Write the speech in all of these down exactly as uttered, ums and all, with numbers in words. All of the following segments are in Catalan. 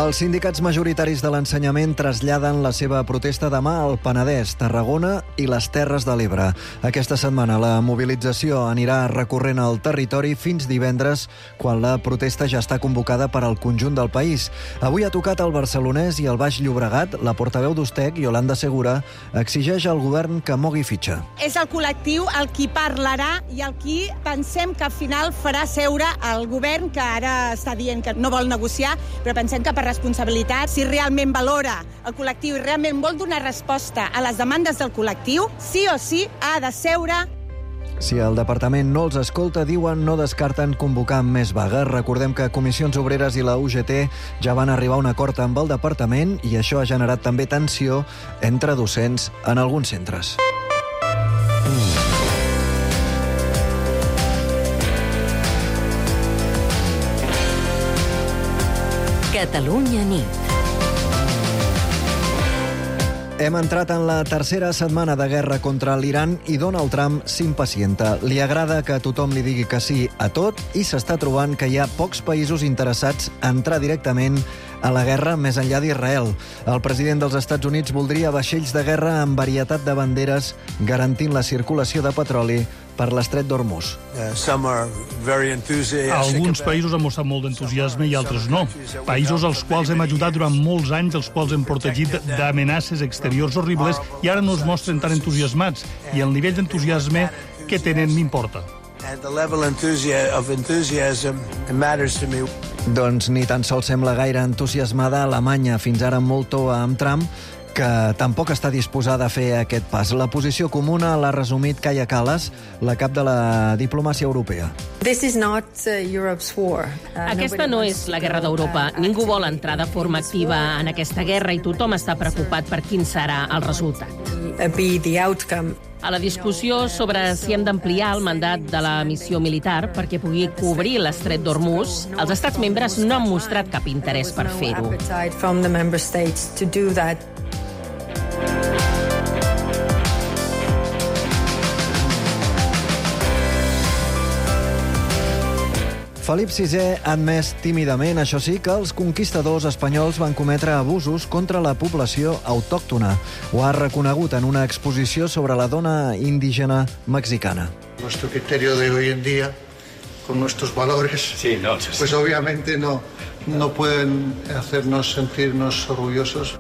Els sindicats majoritaris de l'ensenyament traslladen la seva protesta demà al Penedès, Tarragona i les Terres de l'Ebre. Aquesta setmana la mobilització anirà recorrent el territori fins divendres, quan la protesta ja està convocada per al conjunt del país. Avui ha tocat el Barcelonès i el Baix Llobregat. La portaveu d'Ustec, Yolanda Segura, exigeix al govern que mogui fitxa. És el col·lectiu el qui parlarà i el qui pensem que al final farà seure el govern, que ara està dient que no vol negociar, però pensem que per responsabilitat, si realment valora el col·lectiu i realment vol donar resposta a les demandes del col·lectiu, sí o sí ha de seure. Si el departament no els escolta, diuen, no descarten convocar més vagues. Recordem que Comissions Obreres i la U G T ja van arribar a un acord amb el departament i això ha generat també tensió entre docents en alguns centres. Catalunya nit. Hem entrat en la tercera setmana de guerra contra l'Iran i Donald Trump s'impacienta. Li agrada que tothom li digui que sí a tot i s'està trobant que hi ha pocs països interessats a entrar directament a la guerra més enllà d'Israel. El president dels Estats Units voldria vaixells de guerra amb varietat de banderes garantint la circulació de petroli per l'estret d'Hormuz. Alguns països han mostrat molt d'entusiasme i altres no. Països als quals hem ajudat durant molts anys, els quals hem protegit d'amenaces exteriors horribles i ara no es mostren tan entusiasmats. I el nivell d'entusiasme que tenen m'importa. Doncs ni tan sols sembla gaire entusiasmada Alemanya, fins ara molt toa amb Trump, que tampoc està disposada a fer aquest pas. La posició comuna l'ha resumit Kaja Kallas, la cap de la diplomàcia europea. Aquesta no és la guerra d'Europa. Ningú vol entrar de forma activa en aquesta guerra i tothom està preocupat per quin serà el resultat. A la discussió sobre si hem d'ampliar el mandat de la missió militar perquè pugui cobrir l'estret d'Hormuz, els estats membres no han mostrat cap interès per fer-ho. Felip sisè ha admès tímidament, això sí, que els conquistadors espanyols van cometre abusos contra la població autòctona. Ho ha reconegut en una exposició sobre la dona indígena mexicana. Nuestro criterio de hoy en día, con nuestros valores, sí, no, sí, sí. Pues obviamente no, no pueden hacernos sentirnos orgullosos.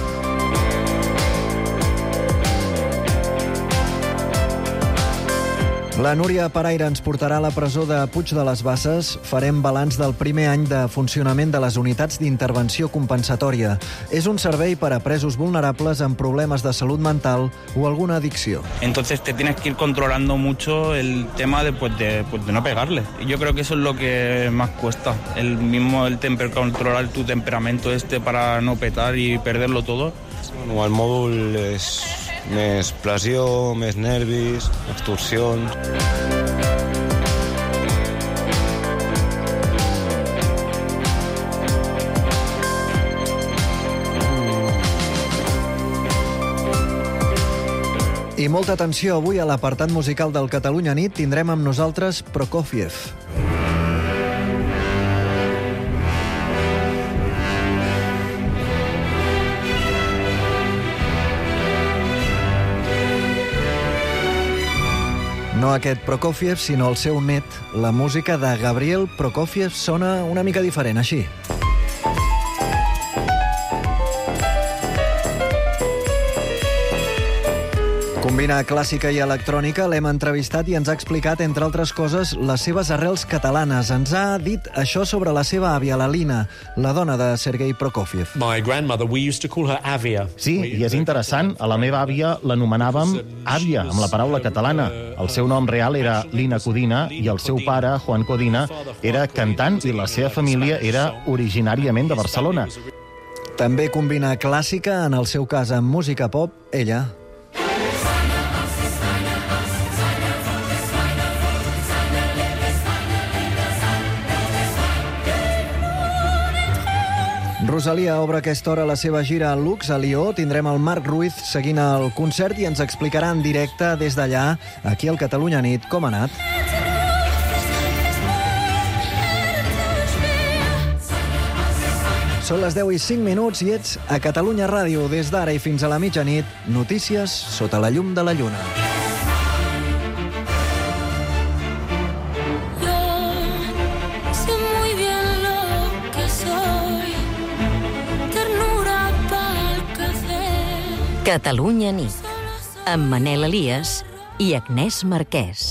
La Núria Paraire ens portarà a la presó de Puig de les Basses. Farem balanç del primer any de funcionament de les unitats d'intervenció compensatòria. És un servei per a presos vulnerables amb problemes de salut mental o alguna addicció. Entonces te tienes que ir controlando mucho el tema de, pues de, pues de no pegarle. Yo creo que eso es lo que más cuesta. El mismo el temper, controlar tu temperamento este para no petar y perderlo todo. Bueno, el mòdul és més pressió, més nervis, extorsions. I molta atenció, avui a l'apartat musical del Catalunya Nit tindrem amb nosaltres Prokofiev. No aquest Prokofiev, sinó el seu net. La música de Gabriel Prokofiev sona una mica diferent, així. Combina clàssica i electrònica, l'hem entrevistat i ens ha explicat, entre altres coses, les seves arrels catalanes. Ens ha dit això sobre la seva àvia, la Lina, la dona de Sergei Prokofiev. My grandmother, we used to call her Avia. Sí, i és interessant. A la meva àvia l'anomenàvem àvia, amb la paraula catalana. El seu nom real era Lina Codina i el seu pare, Juan Codina, era cantant i la seva família era originàriament de Barcelona. També combina clàssica, en el seu cas amb música pop, ella. Rosalia obre a aquesta hora la seva gira a Lux, a Lió. Tindrem el Marc Ruiz seguint el concert i ens explicarà en directe des d'allà, aquí al Catalunya Nit, com ha anat. Són les deu i cinc minuts i ets a Catalunya Ràdio. Des d'ara i fins a la mitjanit, notícies sota la llum de la lluna. Catalunya nit, amb Manel Elias i Agnès Marquès.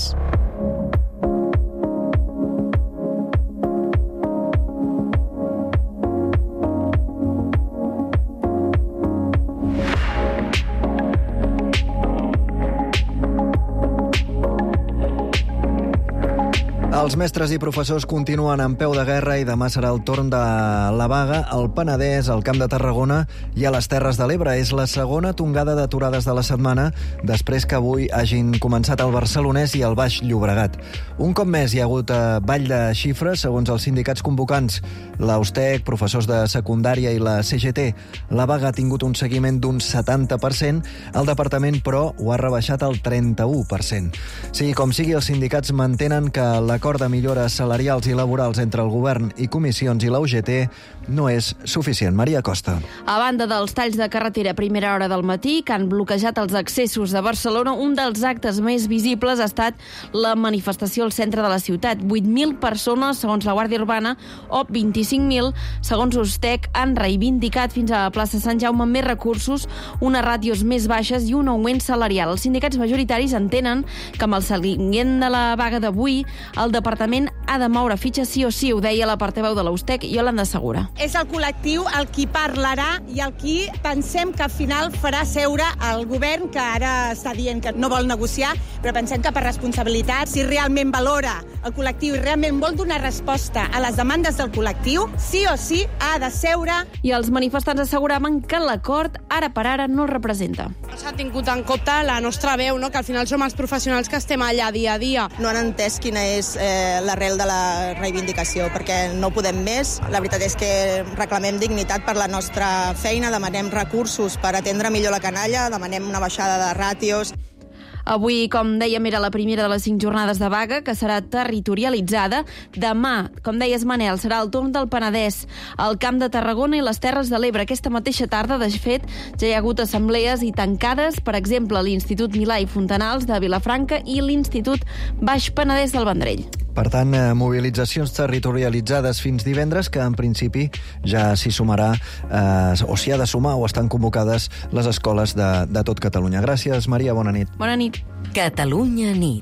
Els mestres i professors continuen en peu de guerra i demà serà el torn de la vaga al Penedès, al Camp de Tarragona i a les Terres de l'Ebre. És la segona tongada d'aturades de la setmana després que avui hagin començat al Barcelonès i al Baix Llobregat. Un cop més hi ha hagut eh, ball de xifres, segons els sindicats convocants, l'Austec, professors de secundària i la C G T. La vaga ha tingut un seguiment d'un setanta per cent, el departament, però, ho ha rebaixat al trenta-u per cent. Sigui com sigui, els sindicats mantenen que l'acord de millores salarials i laborals entre el govern i comissions i la U G T no és suficient. Maria Costa. A banda dels talls de carretera a primera hora del matí que han bloquejat els accessos de Barcelona, un dels actes més visibles ha estat la manifestació al centre de la ciutat. vuit mil persones, segons la Guàrdia Urbana, o vint-i-cinc mil, segons Ustec, han reivindicat fins a la plaça Sant Jaume més recursos, unes ràtios més baixes i un augment salarial. Els sindicats majoritaris entenen que amb el seguiment de la vaga d'avui, el departament ha de moure fitxa sí o sí, ho deia la portaveu de l'Ustec, Iolanda Segura. És el col·lectiu el qui parlarà i el qui pensem que al final farà seure el govern, que ara està dient que no vol negociar, però pensem que per responsabilitat, si realment valora el col·lectiu i realment vol donar resposta a les demandes del col·lectiu, sí o sí ha de seure. I els manifestants asseguraven que l'acord ara per ara no el representa. No s'ha tingut en compte la nostra veu, no? Que al final som els professionals que estem allà dia a dia. No han entès quina és eh, l'arrel de la reivindicació, perquè no podem més. La veritat és que reclamem dignitat per la nostra feina, demanem recursos per atendre millor la canalla, demanem una baixada de ràtios. Avui, com dèiem, era la primera de les cinc jornades de vaga, que serà territorialitzada. Demà, com deies, Manel, serà el torn del Penedès, el Camp de Tarragona i les Terres de l'Ebre. Aquesta mateixa tarda, de fet, ja hi ha hagut assemblees i tancades, per exemple, l'Institut Milà i Fontanals de Vilafranca i l'Institut Baix Penedès del Vendrell. Per tant, mobilitzacions territorialitzades fins divendres, que en principi ja s'hi sumarà, eh, o s'hi ha de sumar, o estan convocades les escoles de, de tot Catalunya. Gràcies, Maria, bona nit. Bona nit. Catalunya nit.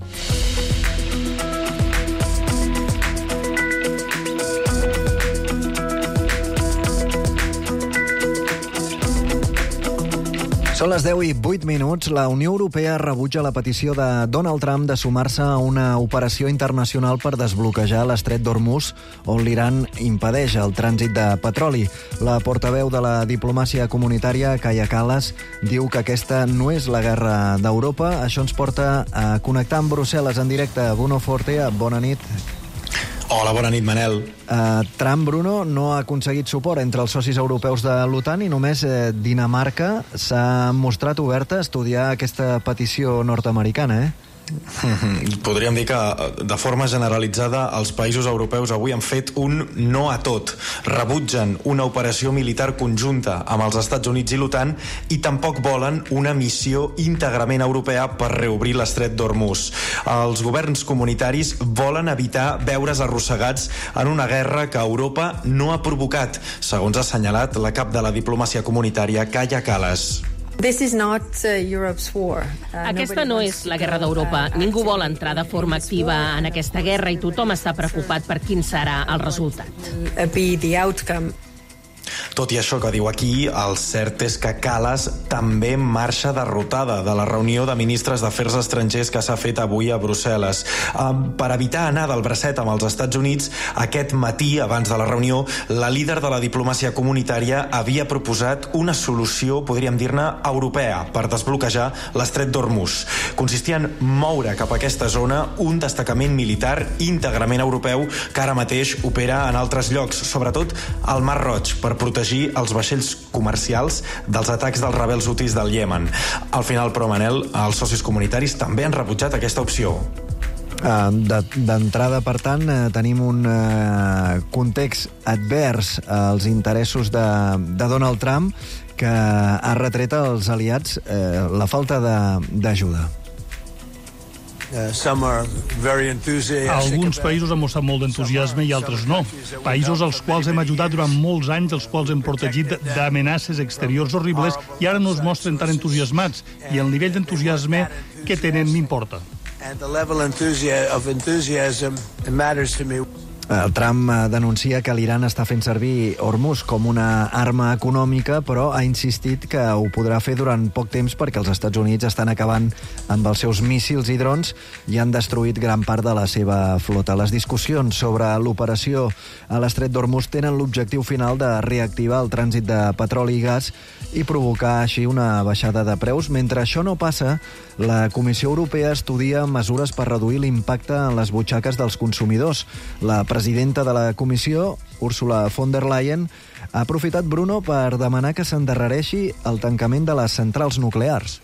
Són les deu i vuit minuts. La Unió Europea rebutja la petició de Donald Trump de sumar-se a una operació internacional per desbloquejar l'estret d'Hormuz, on l'Iran impedeix el trànsit de petroli. La portaveu de la diplomàcia comunitària, Kaja Kallas, diu que aquesta no és la guerra d'Europa. Això ens porta a connectar amb Brussel·les en directe. Bruno Forte, bona nit. Hola, bona nit, Manel. Uh, Trump, Bruno, no ha aconseguit suport entre els socis europeus de l'OTAN i només eh, Dinamarca s'ha mostrat oberta a estudiar aquesta petició nord-americana, eh? Podríem dir que, de forma generalitzada, els països europeus avui han fet un no a tot. Rebutgen una operació militar conjunta amb els Estats Units i l'OTAN i tampoc volen una missió íntegrament europea per reobrir l'estret d'Hormuz. Els governs comunitaris volen evitar veure's arrossegats en una guerra que Europa no ha provocat, segons ha assenyalat la cap de la diplomàcia comunitària, Kaja Kallas. This is not uh, Europe's war. Uh, aquesta no és la guerra d'Europa. Ningú vol entrar de forma activa en aquesta guerra i tothom està preocupat per quin serà el resultat. Be the outcome. Tot i això que diu aquí, el cert és que Kallas també marxa derrotada de la reunió de ministres d'Afers Estrangers que s'ha fet avui a Brussel·les. Per evitar anar del bracet amb els Estats Units, aquest matí, abans de la reunió, la líder de la diplomàcia comunitària havia proposat una solució, podríem dir-ne, europea per desbloquejar l'estret d'Hormuz. Consistia en moure cap a aquesta zona un destacament militar íntegrament europeu que ara mateix opera en altres llocs, sobretot al Mar Roig, per protegir els vaixells comercials dels atacs dels rebels hutis del Iemen. Al final, però, Manel, els socis comunitaris també han rebutjat aquesta opció. D'entrada, per tant, tenim un context advers als interessos de, de Donald Trump, que ha retret als aliats la falta d'ajuda. Alguns països han mostrat molt d'entusiasme i altres no. Països als quals hem ajudat durant molts anys, els quals hem protegit d'amenaces exteriors horribles i ara no es mostren tan entusiasmats. I el nivell d'entusiasme que tenen m'importa. El Trump denuncia que l'Iran està fent servir Hormuz com una arma econòmica, però ha insistit que ho podrà fer durant poc temps perquè els Estats Units estan acabant amb els seus míssils i drons i han destruït gran part de la seva flota. Les discussions sobre l'operació a l'estret d'Hormuz tenen l'objectiu final de reactivar el trànsit de petroli i gas i provocar així una baixada de preus. Mentre això no passa, la Comissió Europea estudia mesures per reduir l'impacte en les butxaques dels consumidors. La presidenta de la Comissió, Ursula von der Leyen, ha aprofitat, Bruno, per demanar que s'endarrereixi el tancament de les centrals nuclears.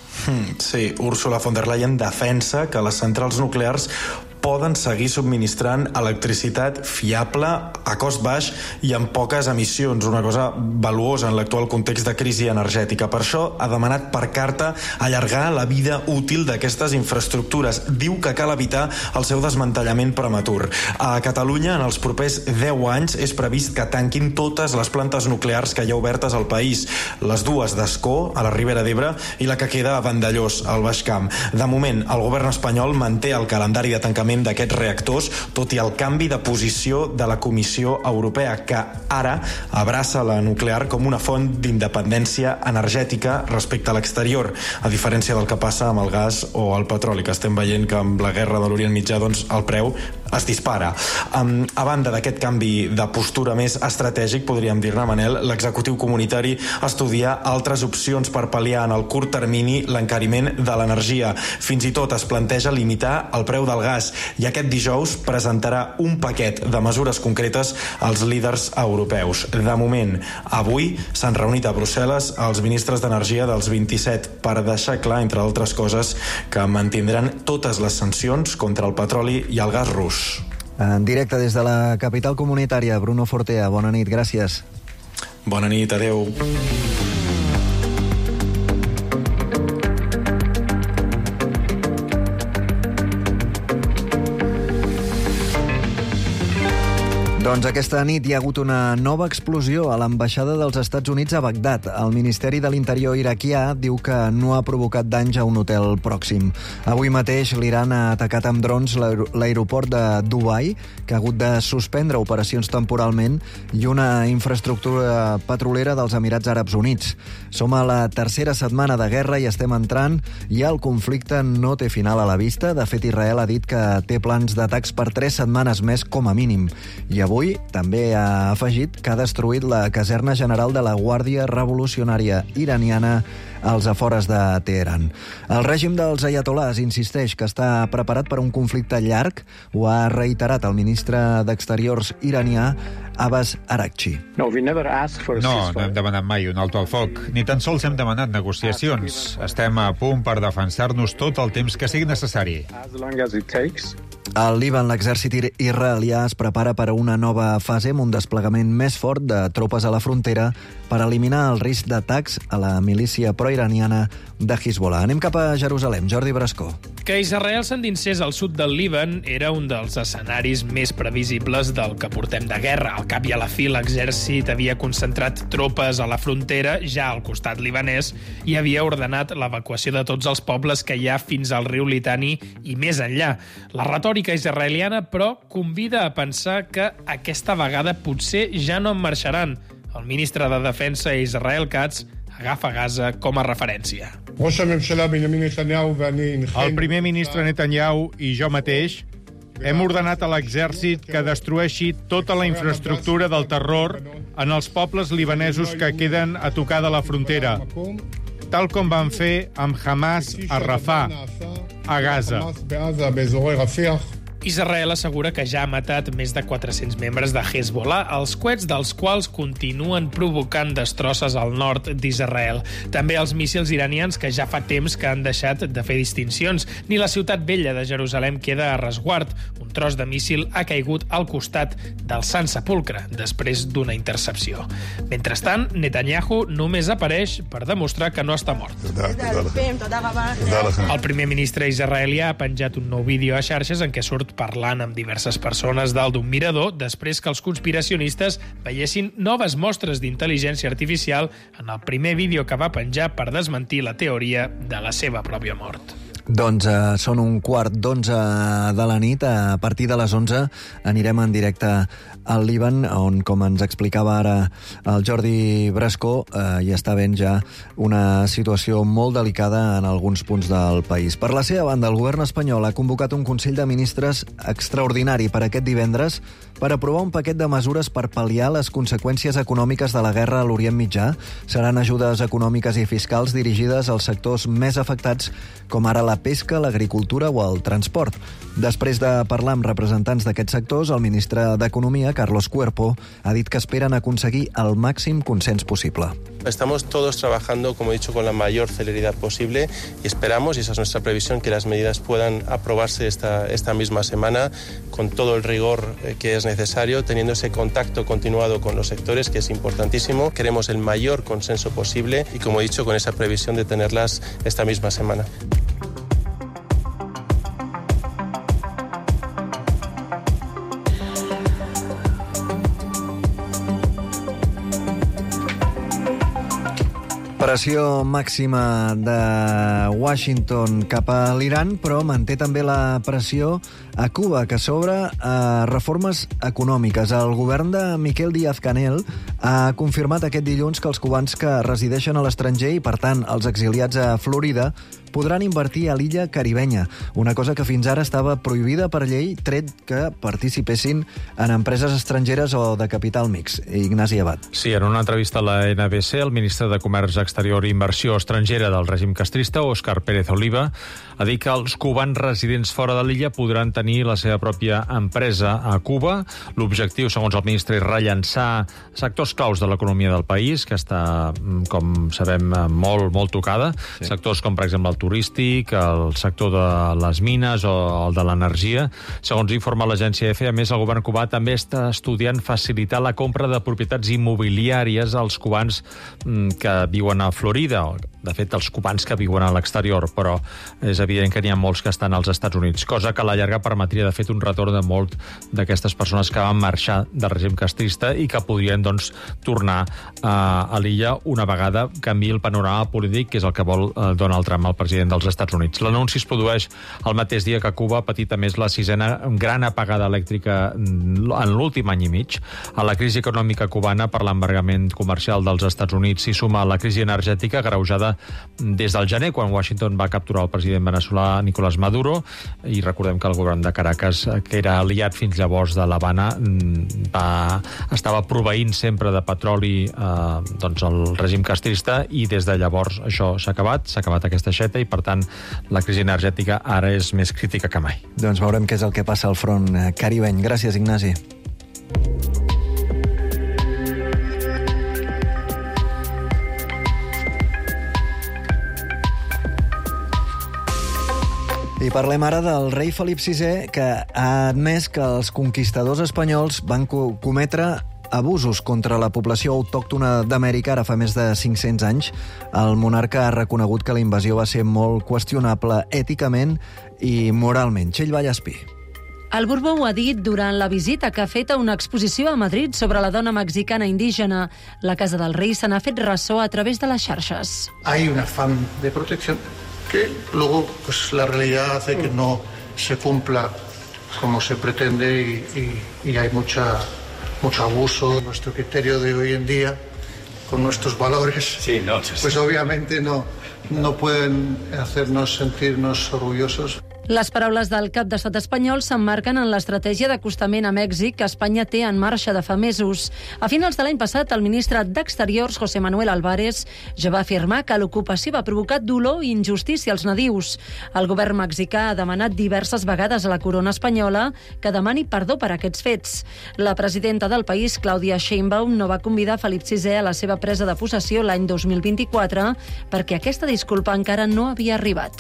Sí, Ursula von der Leyen defensa que les centrals nuclears poden seguir subministrant electricitat fiable, a cost baix i amb poques emissions, una cosa valuosa en l'actual context de crisi energètica. Per això ha demanat per carta allargar la vida útil d'aquestes infraestructures. Diu que cal evitar el seu desmantellament prematur. A Catalunya, en els propers deu anys, és previst que tanquin totes les plantes nuclears que hi ha obertes al país. Les dues d'Ascó, a la Ribera d'Ebre, i la que queda a Vandellós, al Baix Camp. De moment, el govern espanyol manté el calendari de tancament d'aquests reactors, tot i el canvi de posició de la Comissió Europea, que ara abraça la nuclear com una font d'independència energètica respecte a l'exterior, a diferència del que passa amb el gas o el petroli, que estem veient que amb la guerra de l'Orient Mitjà doncs, el preu es dispara. Um, a banda d'aquest canvi de postura més estratègic, podríem dir-ne, Manel, l'executiu comunitari estudia altres opcions per pal·liar en el curt termini l'encariment de l'energia. Fins i tot es planteja limitar el preu del gas i aquest dijous presentarà un paquet de mesures concretes als líders europeus. De moment, avui s'han reunit a Brussel·les els ministres d'Energia dels vint-i-set per deixar clar, entre altres coses, que mantindran totes les sancions contra el petroli i el gas rus. En directe des de la capital comunitària, Bruno Fortea, bona nit, gràcies. Bona nit, adeu. Doncs aquesta nit hi ha hagut una nova explosió a l'ambaixada dels Estats Units a Bagdad. El Ministeri de l'Interior iraquià diu que no ha provocat danys a un hotel pròxim. Avui mateix l'Iran ha atacat amb drons l'aeroport de Dubai, que ha hagut de suspendre operacions temporalment, i una infraestructura petrolera dels Emirats Àrabs Units. Som a la tercera setmana de guerra i estem entrant, i el conflicte no té final a la vista. De fet, Israel ha dit que té plans d'atacs per tres setmanes més com a mínim. I avui Avui també ha afegit que ha destruït la caserna general de la Guàrdia Revolucionària Iraniana als afores de Teheran. El règim dels ayatolás insisteix que està preparat per un conflicte llarg. Ho ha reiterat el ministre d'Exteriors iranià, Abbas Araghchi. No, no hem demanat mai un alto al foc, ni tan sols hem demanat negociacions. Estem a punt per defensar-nos tot el temps que sigui necessari. Al Líban, l'exèrcit israelià es prepara per a una nova fase amb un desplegament més fort de tropes a la frontera per eliminar el risc d'atacs a la milícia proiraniana de Hezbollah. Anem cap a Jerusalem. Jordi Brascó. Que Israel s'endinsés al sud del Líban era un dels escenaris més previsibles del que portem de guerra. Al cap i a la fi, l'exèrcit havia concentrat tropes a la frontera, ja al costat libanès, i havia ordenat l'evacuació de tots els pobles que hi ha fins al riu Litani i més enllà. La retòrica israeliana, però, convida a pensar que aquesta vegada potser ja no en marxaran. El ministre de Defensa, Israel Katz, agafa Gaza com a referència. El primer ministre Netanyahu i jo mateix hem ordenat a l'exèrcit que destrueixi tota la infraestructura del terror en els pobles libanesos que queden a tocar de la frontera, tal com van fer amb Hamas a Rafah, a Gaza. Israel assegura que ja ha matat més de quatre-cents membres de Hezbollah, els coets dels quals continuen provocant destrosses al nord d'Israel. També els míssils iranians, que ja fa temps que han deixat de fer distincions. Ni la ciutat vella de Jerusalem queda a resguard. Un tros de míssil ha caigut al costat del Sant Sepulcre, després d'una intercepció. Mentrestant, Netanyahu només apareix per demostrar que no està mort. El primer ministre israelià ha penjat un nou vídeo a xarxes en què surt parlant amb diverses persones dalt d'un mirador després que els conspiracionistes veiessin noves mostres d'intel·ligència artificial en el primer vídeo que va penjar per desmentir la teoria de la seva pròpia mort. Doncs eh, són un quart d'onze de la nit. A partir de les onze anirem en directe al Líban, on, com ens explicava ara el Jordi Brascó, eh, hi està havent ja una situació molt delicada en alguns punts del país. Per la seva banda, el govern espanyol ha convocat un Consell de Ministres extraordinari per aquest divendres per aprovar un paquet de mesures per pal·liar les conseqüències econòmiques de la guerra a l'Orient Mitjà. Seran ajudes econòmiques i fiscals dirigides als sectors més afectats, com ara la pesca, l'agricultura o el transport. Després de parlar amb representants d'aquests sectors, el ministre d'Economia, Carlos Cuerpo, ha dit que esperen aconseguir el màxim consens possible. Estamos todos trabajando, como he dicho, con la mayor celeridad posible y esperamos, y esa es nuestra previsión, que las medidas puedan aprobarse esta, esta misma semana con todo el rigor que es necesario, teniendo ese contacto continuado con los sectores, que es importantísimo. Queremos el mayor consenso posible y, como he dicho, con esa previsión de tenerlas esta misma semana. Pressió màxima de Washington cap a l'Iran, però manté també la pressió a Cuba, que s'obre a reformes econòmiques. El govern de Miquel Díaz-Canel ha confirmat aquest dilluns que els cubans que resideixen a l'estranger i, per tant, els exiliats a Florida, podran invertir a l'illa caribenya, una cosa que fins ara estava prohibida per llei, tret que participessin en empreses estrangeres o de capital mix. Ignasi Abad. Sí, en una entrevista a la N B C, el ministre de Comerç Exterior i Inversió Estrangera del règim castrista, Òscar Pérez Oliva, ha dit que els cubans residents fora de l'illa podran tenir la seva pròpia empresa a Cuba. L'objectiu, segons el ministre, és rellançar sectors claus de l'economia del país, que està, com sabem, molt, molt tocada. Sí. Sectors com, per exemple, el turístic, el sector de les mines o el de l'energia. Segons informa l'agència E F E, a més, el govern cubà també està estudiant facilitar la compra de propietats immobiliàries als cubans que viuen a Florida. De fet, els cubans que viuen a l'exterior, però és evident que n'hi ha molts que estan als Estats Units, cosa que a la llarga permetria, de fet, un retorn de molt d'aquestes persones que van marxar del règim castrista i que podrien, doncs, tornar a, a l'illa una vegada canviï el panorama polític, que és el que vol eh, Donald Trump, el president dels Estats Units. L'anunci es produeix el mateix dia que Cuba ha patit, a més, la sisena gran apagada elèctrica en l'últim any i mig. A la crisi econòmica cubana, per l'embargament comercial dels Estats Units, s'hi suma la crisi energètica agreujada des del gener, quan Washington va capturar el president veneçolà Nicolás Maduro, i recordem que el govern de Caracas, que era aliat fins llavors de l'Havana, va, estava proveint sempre de petroli eh, doncs el règim castrista, i des de llavors això s'ha acabat, s'ha acabat aquesta aixeta, i per tant la crisi energètica ara és més crítica que mai. Doncs veurem què és el que passa al front caribeny. Gràcies, Ignasi. I parlem ara del rei Felip sisè, que ha admès que els conquistadors espanyols van co- cometre abusos contra la població autòctona d'Amèrica ara fa més de cinc-cents anys. El monarca ha reconegut que la invasió va ser molt qüestionable èticament i moralment. Txell Vallespí. El Borbó ho ha dit durant la visita que ha fet a una exposició a Madrid sobre la dona mexicana indígena. La Casa del Rei se n'ha fet ressò a través de les xarxes. Hay un afán de protección que luego pues la realidad hace que no se cumpla como se pretende y, y, y hay mucha, mucho abuso. Nuestro criterio de hoy en día, con nuestros valores, sí, no, sí, sí. pues obviamente no, no pueden hacernos sentirnos orgullosos. Les paraules del cap d'estat espanyol s'emmarquen en l'estratègia d'acostament a Mèxic que Espanya té en marxa de fa mesos. A finals de l'any passat, el ministre d'Exteriors, José Manuel Álvarez, ja va afirmar que l'ocupació va provocar dolor i injustícia als nadius. El govern mexicà ha demanat diverses vegades a la corona espanyola que demani perdó per aquests fets. La presidenta del país, Claudia Sheinbaum, no va convidar Felip sisè a la seva presa de possessió l'any dos mil vint-i-quatre perquè aquesta disculpa encara no havia arribat.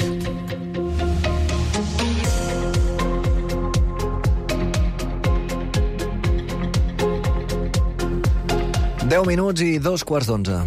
deu minuts i dos quarts d'onze.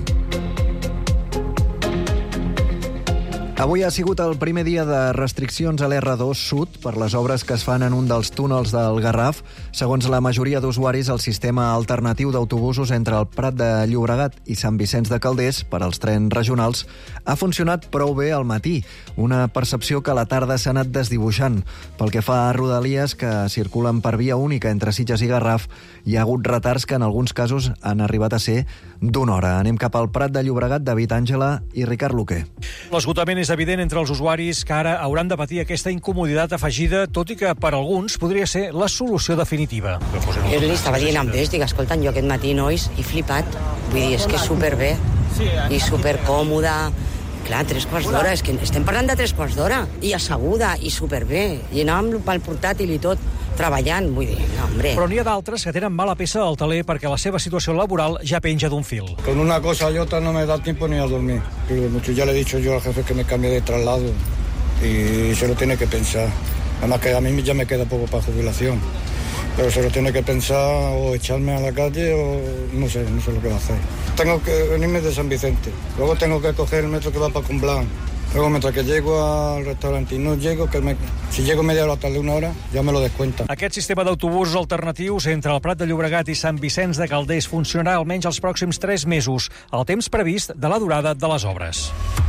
Avui ha sigut el primer dia de restriccions a l'erra dos Sud per les obres que es fan en un dels túnels del Garraf. Segons la majoria d'usuaris, el sistema alternatiu d'autobusos entre el Prat de Llobregat i Sant Vicenç de Calders per als trens regionals ha funcionat prou bé al matí, una percepció que a la tarda s'ha anat desdibuixant. Pel que fa a Rodalies, que circulen per via única entre Sitges i Garraf, hi ha hagut retards que en alguns casos han arribat a ser d'una hora. Anem cap al Prat de Llobregat, David Àngela i Ricard Luque. L'esgotament és evident entre els usuaris que ara hauran de patir aquesta incomoditat afegida, tot i que per alguns podria ser la solució definitiva. Jo li estava dient amb ells, dic, escolta'm, jo aquest matí, nois, he flipat. Vull dir, és que és superbé i supercòmode. Clar, tres quarts d'hora, és que estem parlant de tres quarts d'hora. I asseguda, i superbé. I anàvem pel portàtil i tot, treballant, vull dir, no, hombre. Però n'hi ha d'altres que tenen mala peça al taler perquè la seva situació laboral ja penja d'un fil. Con una cosa y otra no me da tiempo ni a dormir. Ya le he dicho yo al jefe que me cambie de traslado y se lo tiene que pensar. Además que a mí ya me queda poco para jubilación. Pero se lo tiene que pensar o echarme a la calle o no sé, no sé lo que va a hacer. Tengo que venirme de San Vicente. Luego tengo que coger el metro que va para Comblanc. Luego, mientras que llego al restaurante y no llego, que me, si llego media hora tarde una hora, ja me lo descuenta. Aquest sistema d'autobusos alternatius entre el Prat de Llobregat i Sant Vicenç de Calders funcionarà almenys els pròxims tres mesos, el temps previst de la durada de les obres.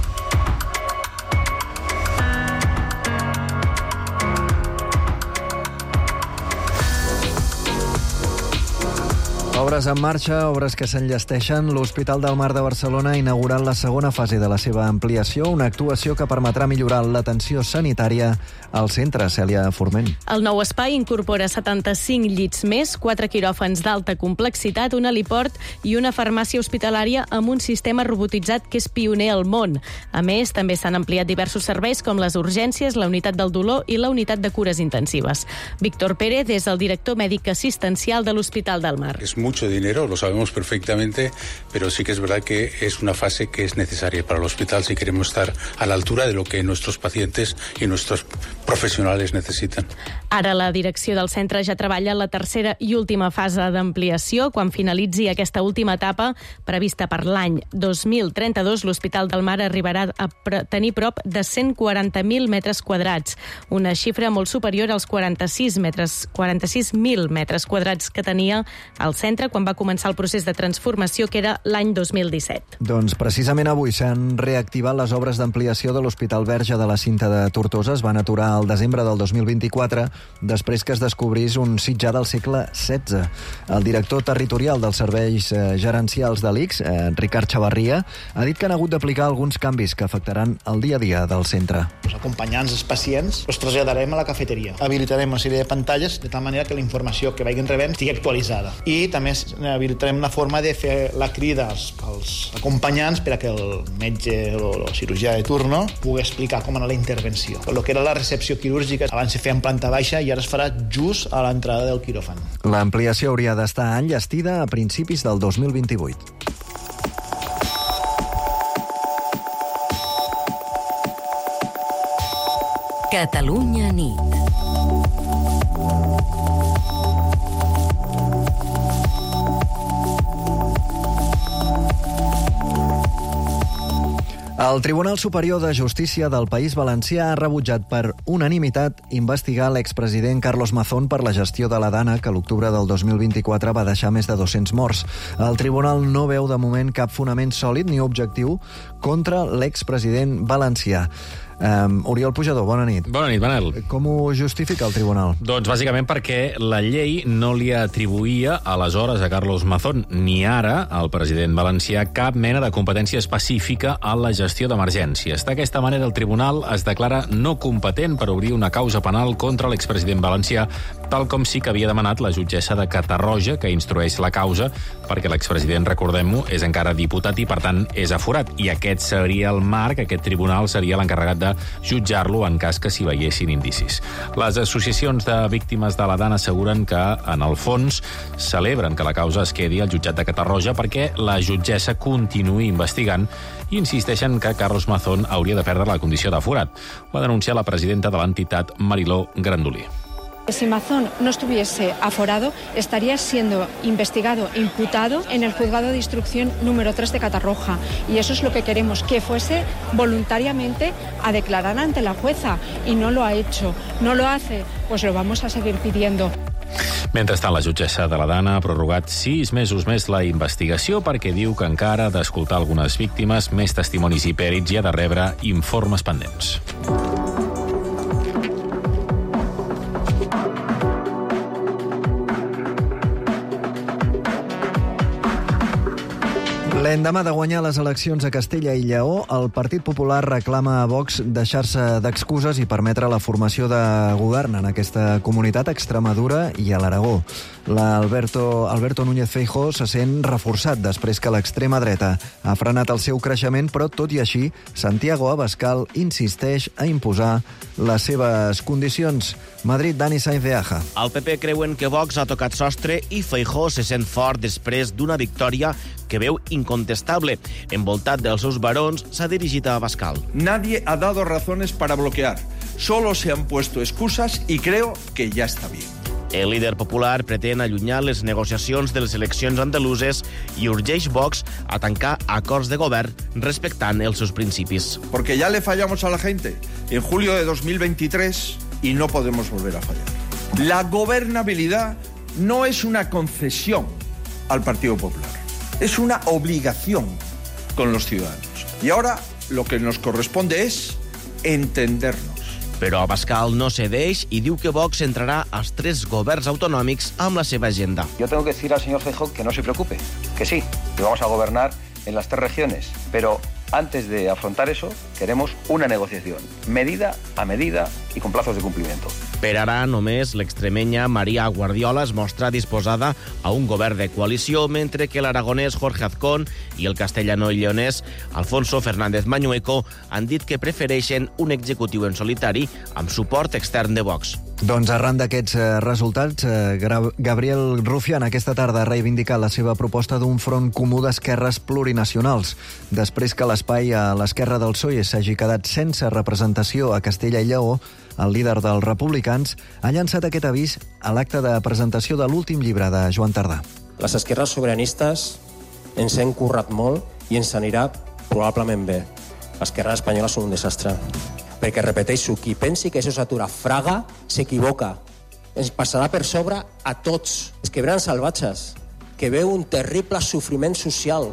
Obres en marxa, obres que s'enllesteixen. L'Hospital del Mar de Barcelona ha inaugurat la segona fase de la seva ampliació, una actuació que permetrà millorar l'atenció sanitària al centre. Cèlia Forment. El nou espai incorpora setanta-cinc llits més, quatre quiròfans d'alta complexitat, un heliport i una farmàcia hospitalària amb un sistema robotitzat que és pioner al món. A més, també s'han ampliat diversos serveis com les urgències, la unitat del dolor i la unitat de cures intensives. Víctor Pérez és el director mèdic assistencial de l'Hospital del Mar. Es mucho dinero, lo sabemos perfectamente, pero sí que es verdad que es una fase que es necesaria para el hospital si queremos estar a la altura de lo que nuestros pacientes y nuestros professionals necessiten. Ara la direcció del centre ja treballa en la tercera i última fase d'ampliació. Quan finalitzi aquesta última etapa, prevista per l'any dos mil trenta-dos, l'Hospital del Mar arribarà a tenir prop de cent quaranta mil metres quadrats, una xifra molt superior als quaranta-sis mil metres quadrats que tenia el centre quan va començar el procés de transformació, que era l'any dos mil disset. Doncs precisament avui s'han reactivat les obres d'ampliació de l'Hospital Verge de la Cinta de Tortosa. Es van aturar al desembre del dos mil vint-i-quatre, després que es descobrís un sitjar del segle setze. El director territorial dels serveis gerencials de l'I C S, Ricard Chavarria, ha dit que han hagut d'aplicar alguns canvis que afectaran el dia a dia del centre. Els acompanyants dels pacients els traslladarem a la cafeteria. Habilitarem una sèrie de pantalles de tal manera que la informació que vagin rebent estigui actualitzada. I també habilitarem una forma de fer la crida als, als acompanyants per a que el metge o el cirurgià de turno pugui explicar com anar la intervenció. El que era la recepció quirúrgica abans se feia en planta baixa i ara es farà just a l'entrada del quiròfan. L'ampliació hauria d'estar enllestida a principis del dos mil vint-i-vuit. Catalunya nit. El Tribunal Superior de Justícia del País Valencià ha rebutjat per unanimitat investigar l'expresident Carlos Mazón per la gestió de la Dana, que l'octubre del dos mil vint-i-quatre va deixar més de dos-cents morts. El tribunal no veu de moment cap fonament sòlid ni objectiu contra l'expresident valencià. Um, Oriol Pujador, bona nit. Bona nit, Manel. Com ho justifica el tribunal? Doncs bàsicament perquè la llei no li atribuïa aleshores a Carlos Mazón ni ara al president valencià cap mena de competència específica a la gestió d'emergències. D'aquesta manera el tribunal es declara no competent per obrir una causa penal contra l'expresident valencià, tal com sí que havia demanat la jutgessa de Catarroja, que instrueix la causa, perquè l'expresident, recordem-ho, és encara diputat i, per tant, és aforat. I aquest seria el marc, aquest tribunal seria l'encarregat de jutjar-lo en cas que s'hi veiessin indicis. Les associacions de víctimes de la D A N asseguren que, en el fons, celebren que la causa es quedi al jutjat de Catarroja perquè la jutgessa continuï investigant i insisteixen que Carlos Mazón hauria de perdre la condició d'aforat. Ho va denunciar la presidenta de l'entitat, Mariló Grandolí. Si Mazón no estuviese aforado, estaría siendo investigado, imputado en el juzgado de instrucción número tres de Catarroja. Y eso es lo que queremos, que fuese voluntariamente a declarar ante la jueza. Y no lo ha hecho. No lo hace, pues lo vamos a seguir pidiendo. Mentrestant, la jutgessa de la D A N ha prorrogat sis mesos més la investigació perquè diu que encara ha d'escoltar algunes víctimes, més testimonis i pèrits i ha de rebre informes pendents. L'endemà de guanyar les eleccions a Castella i Lleó, el Partit Popular reclama a Vox deixar-se d'excuses i permetre la formació de govern en aquesta comunitat a Extremadura i a l'Aragó. L'Alberto Alberto Núñez Feijóo se sent reforçat després que l'extrema dreta ha frenat el seu creixement, però tot i així, Santiago Abascal insisteix a imposar les seves condicions. Madrid, Dani Sainz de Aja. El P P creuen que Vox ha tocat sostre i Feijóo se sent fort després d'una victòria que veu incontestable. Envoltat dels seus barons, s'ha dirigit a Abascal. Nadie ha dado razones para bloquear. Solo se han puesto excusas y creo que ya está bien. El líder popular pretén allunyar les negociacions de les eleccions andaluses i urgeix Vox a tancar acords de govern respectant els seus principis. Porque ya le fallamos a la gente en julio de dos mil veintitrés y no podemos volver a fallar. La gobernabilidad no es una concesión al Partido Popular. Es una obligación con los ciudadanos. Y ahora lo que nos corresponde es entendernos. Però Abascal no cedeix i diu que Vox entrarà als tres governs autonòmics amb la seva agenda. Yo tengo que decir al señor Feijóo que no se preocupe, que sí, que vamos a gobernar en las tres regiones, pero antes de afrontar eso, queremos una negociación, medida a medida y con plazos de cumplimiento. Per ara, només l'extremenya Maria Guardiola es mostra disposada a un govern de coalició, mentre que l'aragonès Jorge Azcón i el castellano i lleonès Alfonso Fernández Mañueco han dit que prefereixen un executiu en solitari amb suport extern de Vox. Doncs arran d'aquests resultats, Gabriel Rufián aquesta tarda ha reivindicat la seva proposta d'un front comú d'esquerres plurinacionals. Després que l'espai a l'esquerra del P S O E s'hagi quedat sense representació a Castella i Lleó, el líder dels republicans ha llançat aquest avís a l'acte de presentació de l'últim llibre de Joan Tardà. Les esquerres sobiranistes ens hem currat molt i ens anirà probablement bé. L'esquerra espanyola és un desastre. Perquè, repeteixo, qui pensi que això s'atura fraga, s'equivoca. Ens passarà per sobre a tots. Es que venen salvatges, que veu un terrible sofriment social.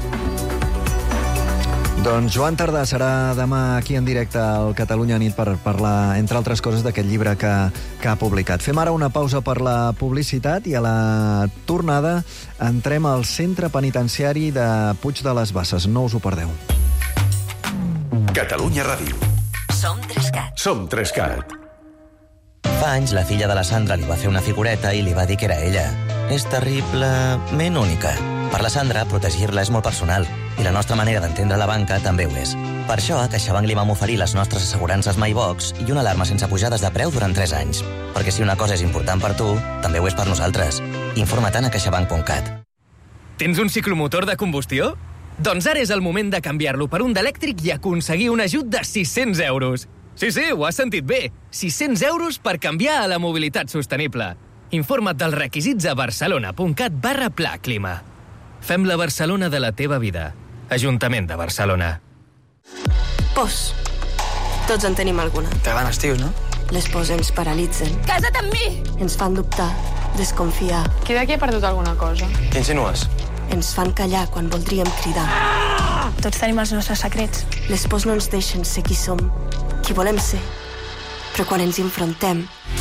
Doncs Joan Tardà serà demà aquí en directe al Catalunya Nit per parlar, entre altres coses, d'aquest llibre que, que ha publicat. Fem ara una pausa per la publicitat i a la tornada entrem al centre penitenciari de Puig de les Basses. No us ho perdeu. Catalunya Ràdio. Som Trescat. Som Trescat. Fa anys la filla de la Sandra li va fer una figureta i li va dir que era ella. És terriblement única. Per la Sandra, protegir-la és molt personal i la nostra manera d'entendre la banca també ho és. Per això, a CaixaBank li vam oferir les nostres assegurances MyBox i una alarma sense pujades de preu durant tres anys. Perquè si una cosa és important per tu, també ho és per nosaltres. Informa-te'n a caixabank punt cat. Tens un ciclomotor de combustió? Doncs ara és el moment de canviar-lo per un d'elèctric i aconseguir un ajut de sis-cents euros. Sí, sí, ho has sentit bé. sis-cents euros per canviar a la mobilitat sostenible. Informa't dels requisits a barcelona punt cat barra pla clima. Fem la Barcelona de la teva vida. Ajuntament de Barcelona. Pors. Tots en tenim alguna. T'agraden els tios, no? Les pors ens paralitzen. Casa't amb mi! Ens fan dubtar, desconfiar. Qui d'aquí ha perdut alguna cosa? Què insinues? Ens fan callar quan voldríem cridar. Ah! Tots tenim els nostres secrets. Les pors no ens deixen ser qui som. qui volem ser, però quan ens hi enfrontem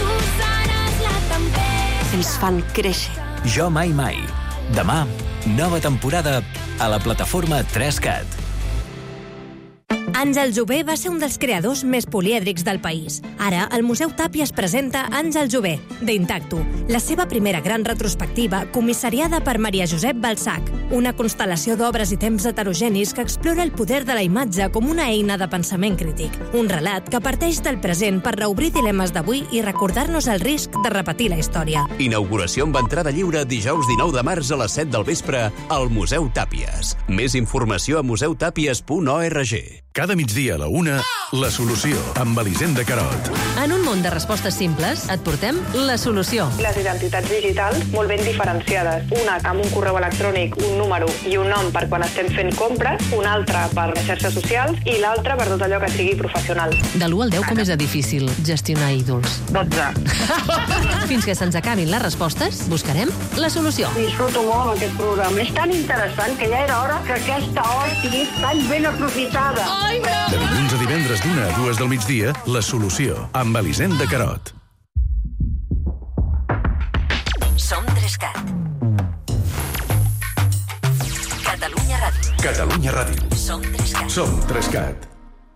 ens fan créixer. Jo mai mai. Demà, nova temporada a la plataforma tres cat. Àngel Jové va ser un dels creadors més polièdrics del país. Ara, el Museu Tàpies presenta Àngel Jové, d'Intacto, la seva primera gran retrospectiva comissariada per Maria Josep Balzac, una constel·lació d'obres i temps heterogenis que explora el poder de la imatge com una eina de pensament crític. Un relat que parteix del present per reobrir dilemes d'avui i recordar-nos el risc de repetir la història. Inauguració amb entrada lliure dijous dinou de març a les set del vespre al Museu Tàpies. Més informació a museu tàpies punt org. Cada migdia a la una, La Solució, amb Elisenda Carot. En un món de respostes simples, et portem La Solució. Les identitats digitals molt ben diferenciades. Una amb un correu electrònic, un número i un nom per quan estem fent compres, una altra per les xarxes socials i l'altra per tot allò que sigui professional. De l'u al deu, com és de difícil gestionar ídols? dotze. Fins que se'ns acabin les respostes, buscarem La Solució. Disfruto molt amb aquest programa. És tan interessant que ja era hora que aquesta hora estigui tan ben aprofitada. De dilluns a divendres d'una a dues del migdia, La Solució, amb Elisenda Carot. Som tres cat. Catalunya Ràdio. Catalunya Ràdio. Som tres cat. Som tres cat.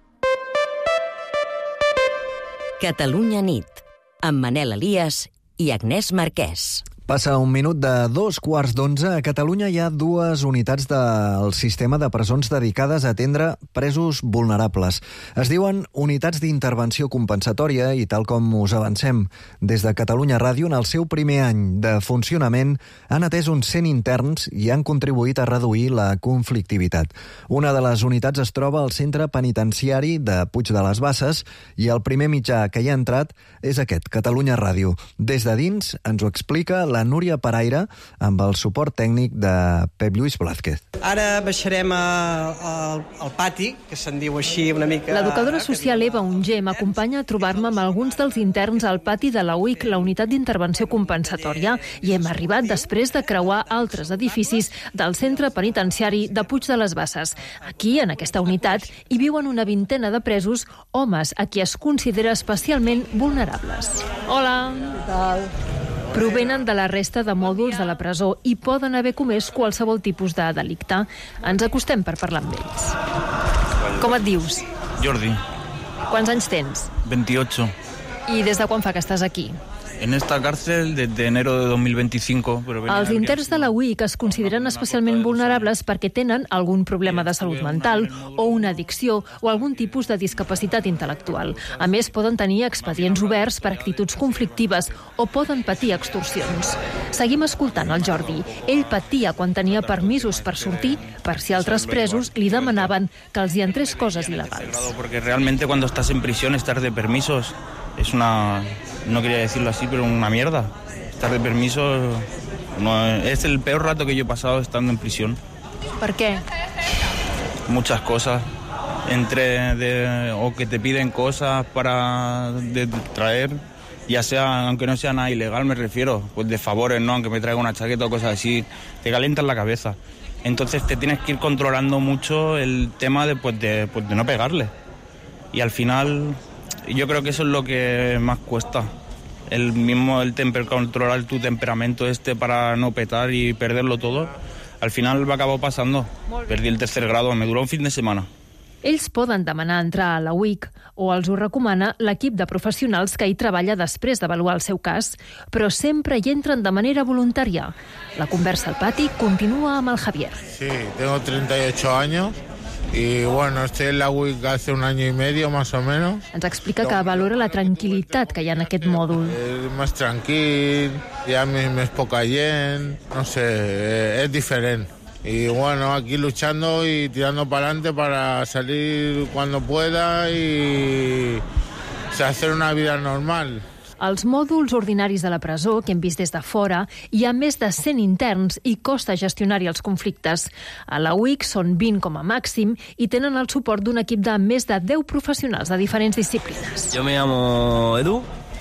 Catalunya nit, amb Manel Elias i Agnès Marquès. Passa un minut de dos quarts d'onze. A Catalunya hi ha dues unitats del sistema de presons dedicades a atendre presos vulnerables. Es diuen unitats d'intervenció compensatòria i, tal com us avancem des de Catalunya Ràdio, en el seu primer any de funcionament han atès uns cent interns i han contribuït a reduir la conflictivitat. Una de les unitats es troba al centre penitenciari de Puig de les Basses i el primer mitjà que hi ha entrat és aquest, Catalunya Ràdio. Des de dins ens ho explica la Núria Paraire, amb el suport tècnic de Pep Lluís Blázquez. Ara baixarem a, a, al pati, que se'n diu així una mica... L'educadora social Eva Unger m'acompanya a trobar-me amb alguns dels interns al pati de la U I C, la Unitat d'Intervenció Compensatòria, i hem arribat després de creuar altres edificis del centre penitenciari de Puig de les Basses. Aquí, en aquesta unitat, hi viuen una vintena de presos, homes a qui es considera especialment vulnerables. Hola! Què tal? Provenen de la resta de mòduls de la presó i poden haver comès qualsevol tipus de delicte. Ens acostem per parlar amb ells. Com et dius? Jordi. Quants anys tens? veintiocho. I des de quan fa que estàs aquí? En esta cárcel desde enero de dos mil veinticinco. Pero Els interns de la U I C es consideren especialment vulnerables perquè tenen algun problema de salut mental o una addicció o algun tipus de discapacitat intel·lectual. A més, poden tenir expedients oberts per actituds conflictives o poden patir extorsions. Seguim escoltant el Jordi. Ell patia quan tenia permisos per sortir per si altres presos li demanaven que els hi entrés coses il·legals. Porque realmente cuando estás en prisión, estar de permisos es una... No quería decirlo así, pero una mierda. Estar de permiso no, es el peor rato que yo he pasado estando en prisión. ¿Por qué? Muchas cosas. Entre de, o que te piden cosas para de, traer, ya sea, aunque no sea nada ilegal, me refiero, pues de favores, ¿no? Aunque me traiga una chaqueta o cosas así, te calientan la cabeza. Entonces te tienes que ir controlando mucho el tema de, pues de, pues de no pegarle. Y al final... Yo creo que eso es lo que más cuesta. El mismo el temper, controlar tu temperamento este para no petar y perderlo todo. Al final va acabó pasando. Perdí el tercer grado, me duró un fin de semana. Ells poden demanar entrar a la U I C o els ho recomana l'equip de professionals que hi treballa després d'avaluar el seu cas, però sempre hi entren de manera voluntària. La conversa al pati continua amb el Javier. Sí, tengo treinta y ocho años. Y bueno, estoy en la U I C hace un año y medio más o menos. Ens explica que valora la tranquil·litat que hi ha en aquest mòdul. Es más tranquil, ya mismo es poca gent, no sé, es diferente. Y bueno, aquí luchando y tirando para adelante para salir cuando pueda y o sea, hacer una vida normal. Als mòduls ordinaris de la presó, que hem vist des de fora, hi ha més de cent interns i costa gestionar-hi els conflictes. A la U I C són vint com a màxim i tenen el suport d'un equip de més de deu professionals de diferents disciplines. Yo me llamo Edu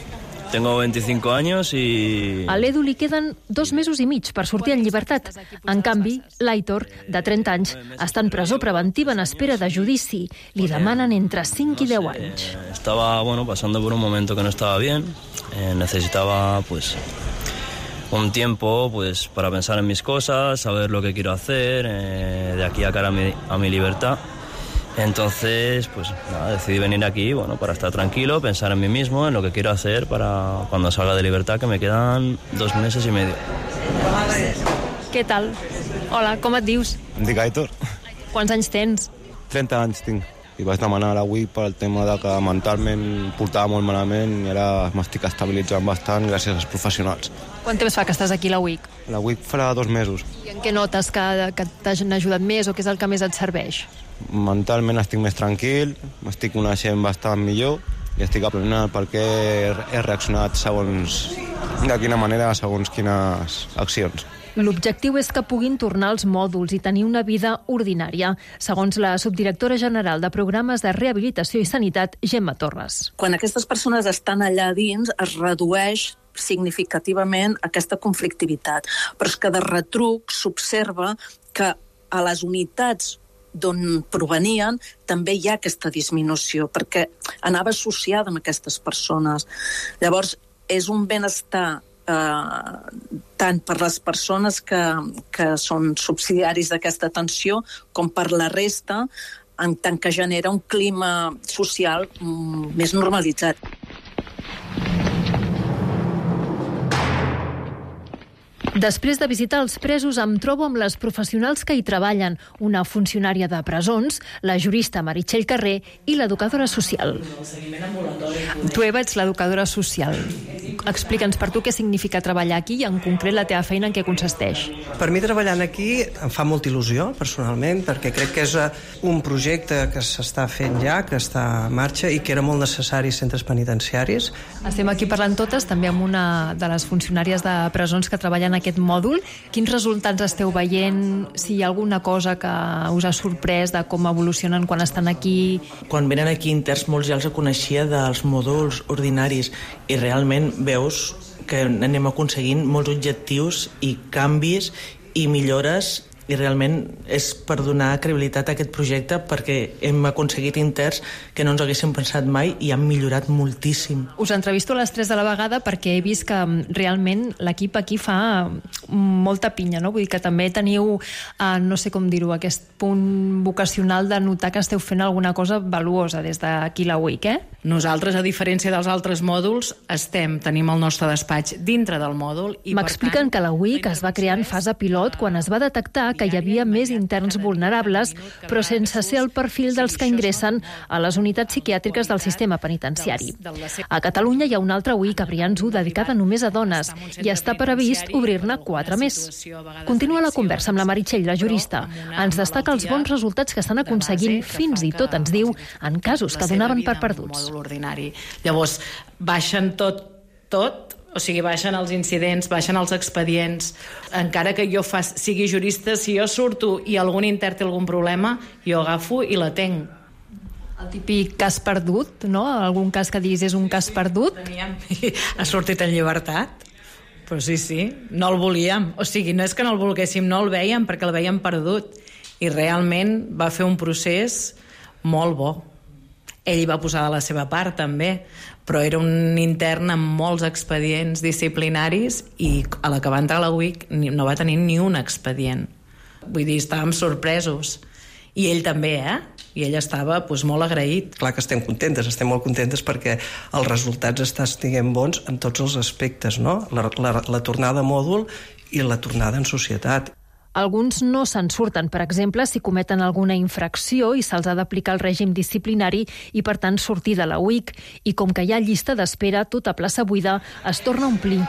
tengo veinticinco años y... A l'Edu li queden dos mesos i mig per sortir en llibertat. En canvi, l'Aitor, de trenta anys, està en presó preventiva en espera de judici. Li demanen entre cinc i deu anys. Estaba, bueno, pasando por un momento que no estaba bien. Eh, necesitaba, pues, un tiempo, pues, para pensar en mis cosas, saber lo que quiero hacer, eh, de aquí a cara a mi, a mi libertad. Entonces, pues nada, decidí venir aquí, bueno, para estar tranquilo, pensar en mí mismo, en lo que quiero hacer para cuando salga de libertad, que me quedan dos meses y medio. Què tal? Hola, com et dius? Em dic Aitor. Quants anys tens? trenta anys tinc. I vaig demanar a la U I C pel tema de que mentalment portava molt malament i ara m'estic estabilitzant bastant gràcies als professionals. Quant temps fa que estàs aquí a la U I C? La U I C farà dos mesos. I en què notes que, que t'hagin ajudat més o què és el que més et serveix? Mentalment estic més tranquil, m'estic coneixent bastant millor i estic aprenent per què he reaccionat segons de quina manera, segons quines accions. L'objectiu és que puguin tornar als mòduls i tenir una vida ordinària, segons la subdirectora general de Programes de Rehabilitació i Sanitat, Gemma Torres. Quan aquestes persones estan allà dins, es redueix significativament aquesta conflictivitat. Però és que de retruc s'observa que a les unitats d'on provenien també hi ha aquesta disminució, perquè anava associada amb aquestes persones. Llavors, és un benestar eh, tant per les persones que, que són subsidiaris d'aquesta atenció com per la resta, en tant que genera un clima social mm, més normalitzat. Després de visitar els presos em trobo amb les professionals que hi treballen, una funcionària de presons, la jurista Meritxell Carré i l'educadora social. Tu, Eva, ets l'educadora social. Explica'ns per tu què significa treballar aquí i en concret la teva feina en què consisteix. Per mi treballar aquí em fa molta il·lusió, personalment, perquè crec que és un projecte que s'està fent ja, que està en marxa i que era molt necessari als centres penitenciaris. Estem aquí parlant totes també amb una de les funcionàries de presons que treballen en aquest mòdul. Quins resultats esteu veient? Si hi ha alguna cosa que us ha sorprès de com evolucionen quan estan aquí? Quan venen aquí interns, molts ja els coneixia dels mòduls ordinaris i realment veus que anem aconseguint molts objectius i canvis i millores i realment és per donar credibilitat a aquest projecte perquè hem aconseguit interns que no ens haguéssim pensat mai i han millorat moltíssim. Us entrevisto a les tres de la vegada perquè he vist que realment l'equip aquí fa molta pinya, no? Vull dir que també teniu, eh, no sé com dir-ho, aquest punt vocacional de notar que esteu fent alguna cosa valuosa des d'aquí la U I C, eh? Nosaltres, a diferència dels altres mòduls, estem, tenim el nostre despatx dintre del mòdul. M'expliquen tant... que la U I C es va crear en fase pilot quan es va detectar que hi havia més interns vulnerables, però sense ser el perfil dels que ingressen a les unitats psiquiàtriques del sistema penitenciari. A Catalunya hi ha una altra U I C, Brians u, dedicada només a dones, i està previst obrir-ne quatre més. Continua la conversa amb la Meritxell, la jurista. Ens destaca els bons resultats que estan aconseguint, fins i tot ens diu, en casos que donaven per perduts. Llavors, baixen tot, tot, o sigui, baixen els incidents, baixen els expedients. Encara que jo fas, sigui jurista, si jo surto i algun intern té algun problema, jo agafo i l'atenc. El típic cas perdut, no? Algun cas que diguis és un cas perdut? Ha sortit en llibertat. Però sí, sí, no el volíem. O sigui, no és que no el volguéssim, no el veiem perquè el veiem perdut. I realment va fer un procés molt bo. Ell hi va posar de la seva part, també, però era un intern amb molts expedients disciplinaris i a la que va entrar a la U I C no va tenir ni un expedient. Vull dir, estàvem sorpresos. I ell també, eh? I ell estava doncs, molt agraït. Clar que estem contentes, estem molt contentes perquè els resultats estan bons en tots els aspectes, no? La, la, la tornada a mòdul i la tornada en societat. Alguns no se'n surten, per exemple, si cometen alguna infracció i se'ls ha d'aplicar el règim disciplinari i, per tant, sortir de la U I C. I com que hi ha llista d'espera, tota plaça buida es torna a omplir.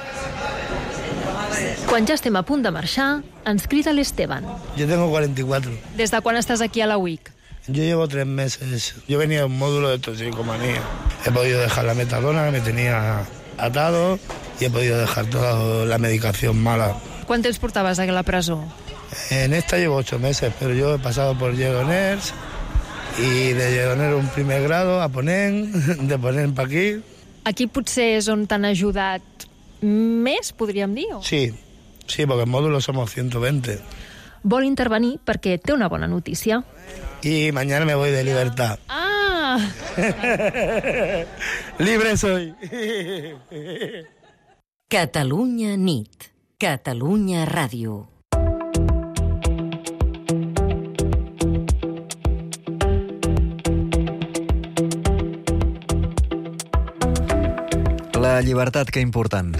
Quan ja estem a punt de marxar, ens crida l'Esteban. Yo tengo cuarenta y cuatro. Des de quan estàs aquí a la U I C? Yo llevo tres meses. Yo venía de un módulo de toxicomanía. He podido dejar la metadona que me tenía atado y he podido dejar toda la medicación mala. Quant temps portaves a la presó? En esta llevo ocho meses, pero yo he pasado por Lledoners y de Lledoners un primer grado a Ponent, de Ponent para aquí Aquí potser és on t'han ajudat més, podríem dir? O? Sí, sí, porque en módulo somos ciento veinte. Vol intervenir perquè té una bona notícia. Y mañana me voy de libertad. Ah! Libre soy. Catalunya nit. Catalunya Ràdio. La llibertat, que important.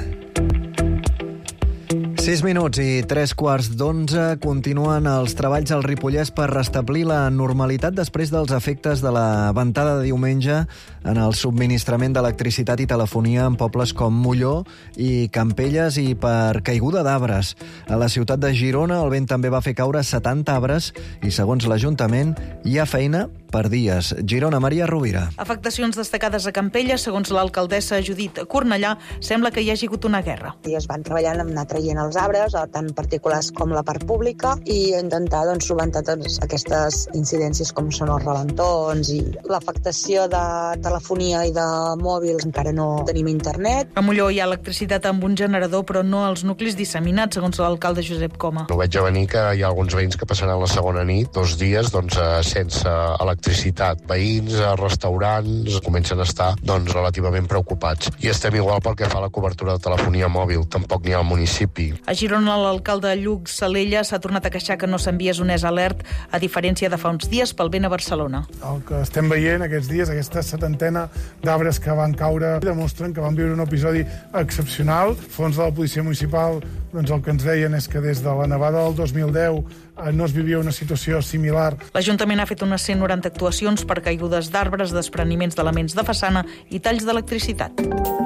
Sis minuts i tres quarts d'onze. Continuen els treballs al Ripollès per restablir la normalitat després dels efectes de la ventada de diumenge en el subministrament d'electricitat i telefonia en pobles com Molló i Campelles i per caiguda d'arbres. A la ciutat de Girona el vent també va fer caure setanta arbres i, segons l'Ajuntament, hi ha feina per dies. Girona, Maria Rovira. Afectacions destacades a Campelles, segons l'alcaldessa Judit Cornellà, sembla que hi hagi hagut una guerra. I es van treballant amb anar traient els arbres, tant particulars com la part pública, i intentar doncs, solventar totes aquestes incidències com són els relentons i l'afectació de telefonia i de mòbils. Encara no tenim internet. A Molló hi ha electricitat amb un generador, però no als nuclis disseminats, segons l'alcalde Josep Coma. No veig a venir que hi ha alguns veïns que passaran la segona nit, dos dies, doncs, sense electricitat. Veïns, restaurants, comencen a estar doncs, relativament preocupats. I estem igual pel que fa a la cobertura de telefonia mòbil. Tampoc n'hi ha al municipi. A Girona, l'alcalde Lluc Salella s'ha tornat a queixar que no s'envia zoners alert, a diferència de fa uns dies pel vent a Barcelona. El que estem veient aquests dies, aquesta setantena d'arbres que van caure, demostren que van viure un episodi excepcional. Fons de la Policia Municipal, doncs el que ens deien és que des de la nevada del dos mil deu no es vivia una situació similar. L'Ajuntament ha fet unes cent noranta actuacions per caigudes d'arbres, despreniments d'elements de façana i talls d'electricitat.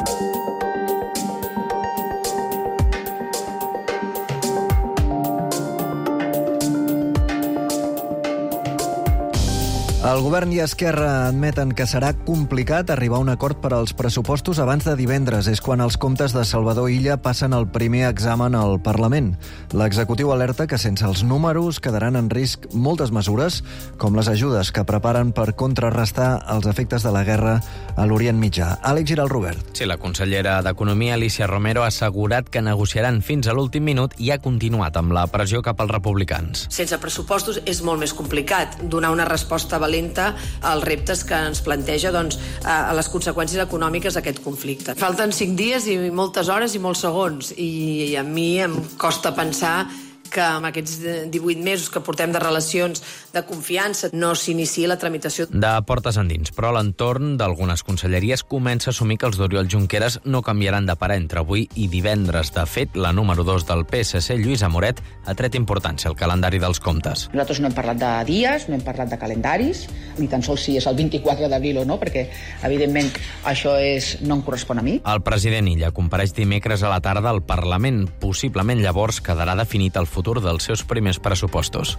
El govern i Esquerra admeten que serà complicat arribar a un acord per als pressupostos abans de divendres. És quan els comptes de Salvador Illa passen el primer examen al Parlament. L'executiu alerta que sense els números quedaran en risc moltes mesures, com les ajudes que preparen per contrarrestar els efectes de la guerra a l'Orient Mitjà. Àlex Giral Robert. Sí, la consellera d'Economia, Alicia Romero, ha assegurat que negociaran fins a l'últim minut i ha continuat amb la pressió cap als republicans. Sense pressupostos és molt més complicat donar una resposta valenta als reptes que ens planteja doncs, a les conseqüències econòmiques d'aquest conflicte. Falten cinc dies i moltes hores i molts segons, i a mi em costa pensar que amb aquests divuit mesos que portem de relacions de confiança no s'inicia la tramitació. De portes endins, però l'entorn d'algunes conselleries comença a assumir que els d'Oriol Junqueras no canviaran de parer entre avui i divendres. De fet, la número dos del P S C, Lluïsa Moret, ha tret importància al calendari dels comptes. Nosaltres no hem parlat de dies, no hem parlat de calendaris, ni tan sols si és el vint-i-quatre d'abril o no, perquè, evidentment, això és, no em correspon a mi. El president Illa compareix dimecres a la tarda al Parlament. Possiblement llavors quedarà definit el futur dels seus primers pressupostos.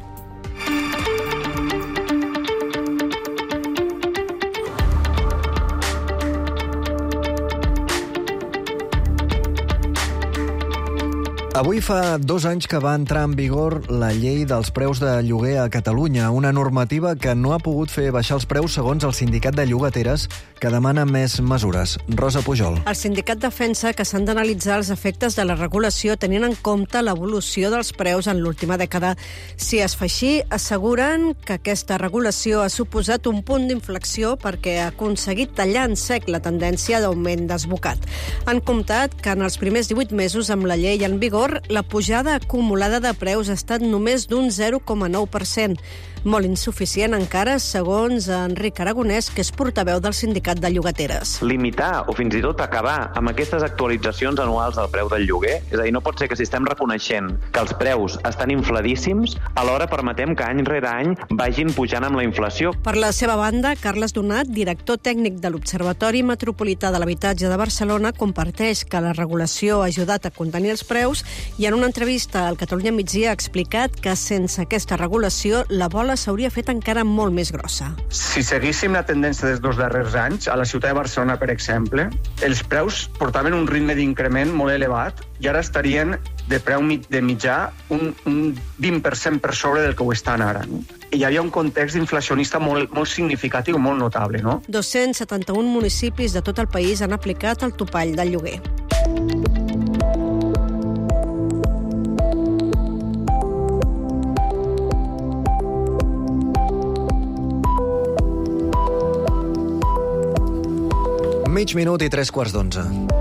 Avui fa dos anys que va entrar en vigor la llei dels preus de lloguer a Catalunya, una normativa que no ha pogut fer baixar els preus segons el sindicat de llogateres, que demana més mesures. Rosa Pujol. El sindicat defensa que s'han d'analitzar els efectes de la regulació tenint en compte l'evolució dels preus en l'última dècada. Si es fa així, asseguren que aquesta regulació ha suposat un punt d'inflexió perquè ha aconseguit tallar en sec la tendència d'augment desbocat. Han comptat que en els primers divuit mesos amb la llei en vigor la pujada acumulada de preus ha estat només d'un zero coma nou per cent. Molt insuficient encara, segons Enric Aragonès, que és portaveu del sindicat de llogateres. Limitar o fins i tot acabar amb aquestes actualitzacions anuals del preu del lloguer, és a dir, no pot ser que si estem reconeixent que els preus estan infladíssims, alhora permetem que any rere any vagin pujant amb la inflació. Per la seva banda, Carles Donat, director tècnic de l'Observatori Metropolità de l'Habitatge de Barcelona, comparteix que la regulació ha ajudat a contenir els preus i en una entrevista al Catalunya Migdia ha explicat que sense aquesta regulació la bola cua s'hauria fet encara molt més grossa. Si seguíssim la tendència dels dos darrers anys, a la ciutat de Barcelona, per exemple, els preus portaven un ritme d'increment molt elevat i ara estarien de preu de mitjà un, un vint per cent per sobre del que ho estan ara. No? I hi havia un context inflacionista molt, molt significatiu, molt notable. No? dos-cents setanta-un municipis de tot el país han aplicat el topall del lloguer. Mig minut i tres quarts d'onze.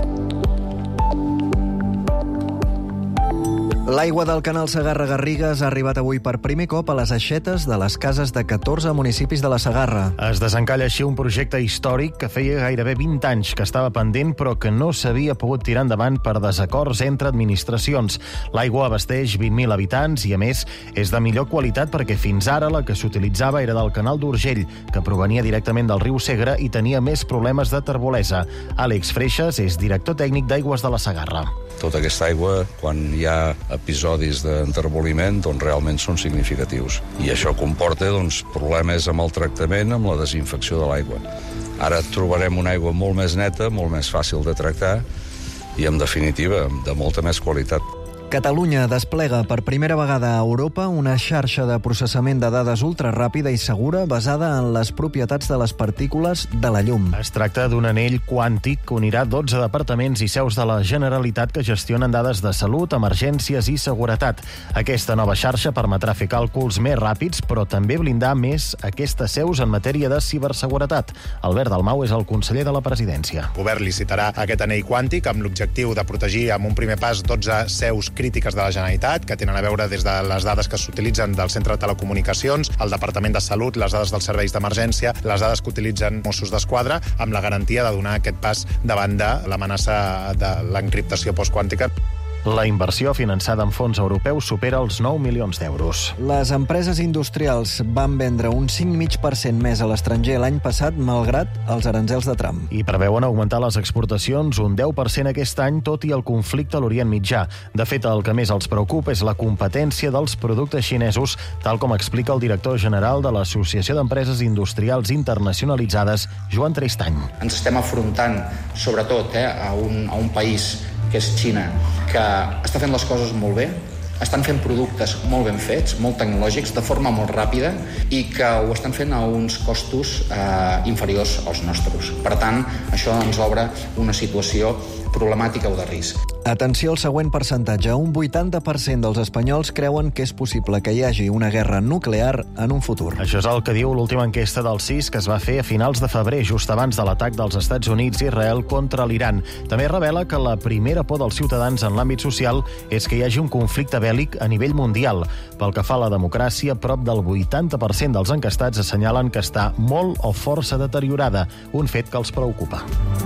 L'aigua del canal Segarra-Garrigues ha arribat avui per primer cop a les aixetes de les cases de catorze municipis de la Segarra. Es desencalla així un projecte històric que feia gairebé vint anys que estava pendent però que no s'havia pogut tirar endavant per desacords entre administracions. L'aigua abasteix vint mil habitants i, a més, és de millor qualitat perquè fins ara la que s'utilitzava era del canal d'Urgell, que provenia directament del riu Segre i tenia més problemes de terbolesa. Àlex Freixas és director tècnic d'Aigües de la Segarra. Tota aquesta aigua, quan hi ha episodis d'enterboliment, doncs realment són significatius. I això comporta doncs, problemes amb el tractament, amb la desinfecció de l'aigua. Ara trobarem una aigua molt més neta, molt més fàcil de tractar i, en definitiva, de molta més qualitat. Catalunya desplega per primera vegada a Europa una xarxa de processament de dades ultraràpida i segura basada en les propietats de les partícules de la llum. Es tracta d'un anell quàntic que unirà dotze departaments i seus de la Generalitat que gestionen dades de salut, emergències i seguretat. Aquesta nova xarxa permetrà fer càlculs més ràpids, però també blindar més aquestes seus en matèria de ciberseguretat. Albert Dalmau és el conseller de la Presidència. El govern licitarà aquest anell quàntic amb l'objectiu de protegir amb un primer pas dotze seus crítiques de la Generalitat, que tenen a veure des de les dades que s'utilitzen del Centre de Telecomunicacions, el Departament de Salut, les dades dels serveis d'emergència, les dades que utilitzen Mossos d'Esquadra, amb la garantia de donar aquest pas davant de l'amenaça de l'encriptació postquàntica. La inversió finançada amb fons europeus supera els nou milions d'euros. Les empreses industrials van vendre un cinc coma cinc per cent més a l'estranger l'any passat, malgrat els aranzels de Trump. I preveuen augmentar les exportacions un deu per cent aquest any, tot i el conflicte a l'Orient Mitjà. De fet, el que més els preocupa és la competència dels productes xinesos, tal com explica el director general de l'Associació d'Empreses Industrials Internacionalitzades, Joan Tristany. Ens estem afrontant, sobretot, eh, a, un, a un país que és Xina, que està fent les coses molt bé, estan fent productes molt ben fets, molt tecnològics, de forma molt ràpida i que ho estan fent a uns costos eh, inferiors als nostres. Per tant, això ens obre una situació problemàtica o de risc. Atenció al següent percentatge. Un vuitanta per cent dels espanyols creuen que és possible que hi hagi una guerra nuclear en un futur. Això és el que diu l'última enquesta del C I S que es va fer a finals de febrer, just abans de l'atac dels Estats Units i Israel contra l'Iran. També revela que la primera por dels ciutadans en l'àmbit social és que hi hagi un conflicte bèl·lic a nivell mundial. Pel que fa a la democràcia, prop del vuitanta per cent dels enquestats assenyalen que està molt o força deteriorada, un fet que els preocupa.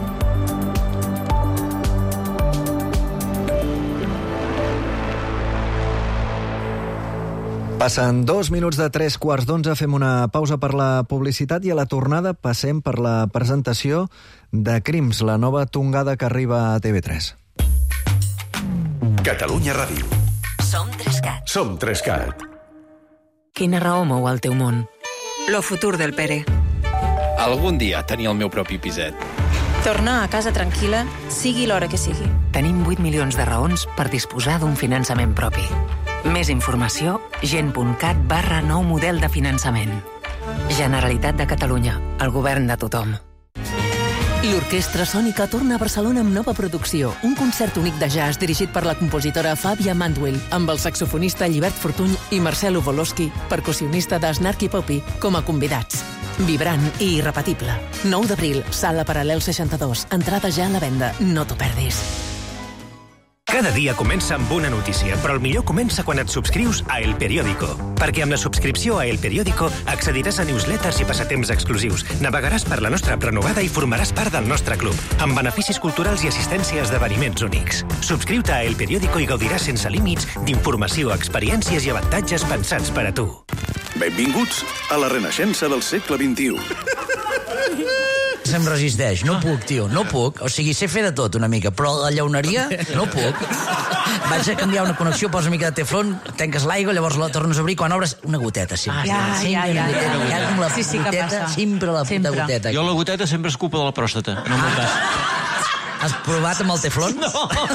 Passen dos minuts de tres quarts d'onze, fem una pausa per la publicitat i a la tornada passem per la presentació de Crims, la nova tongada que arriba a T V tres. Catalunya Ràdio. Som Trescat. Som Trescat. Quina raó mou el teu món? Lo futur del Pere. Algun dia tenir el meu propi piset. Tornar a casa tranquil·la, sigui l'hora que sigui. Tenim vuit milions de raons per disposar d'un finançament propi. Més informació, gent.cat barra nou model de finançament. Generalitat de Catalunya, el govern de tothom. L'Orquestra Sònica torna a Barcelona amb nova producció. Un concert únic de jazz dirigit per la compositora Fàbia Mandwell, amb el saxofonista Llibert Fortuny i Marcelo Volosky, percussionista de Snarky Puppy, com a convidats. Vibrant i irrepetible. nou d'abril, Sala Paral·lel seixanta-dos. Entrada ja a la venda. No t'ho perdis. Cada dia comença amb una notícia, però el millor comença quan et subscrius a El Periódico. Perquè amb la subscripció a El Periódico accediràs a newsletters i passatemps exclusius, navegaràs per la nostra renovada i formaràs part del nostre club, amb beneficis culturals i assistència a esdeveniments únics. Subscriu-te a El Periódico i gaudiràs sense límits d'informació, experiències i avantatges pensats per a tu. Benvinguts a la renaixença del segle vint-i-u. Se'm resisteix, no puc, tio, no puc. O sigui, sé fer de tot una mica, però la llauneria no puc. vaig a canviar una connexió, posa una mica de teflon, tanques l'aigua, llavors la tornes a obrir, quan obres, una goteta, sempre. Ja, ja, ja. Hi ha com la goteta, sempre la puta goteta. Jo la goteta sempre és culpa de la pròstata, no m'ho cas. Has provat amb el teflon? No!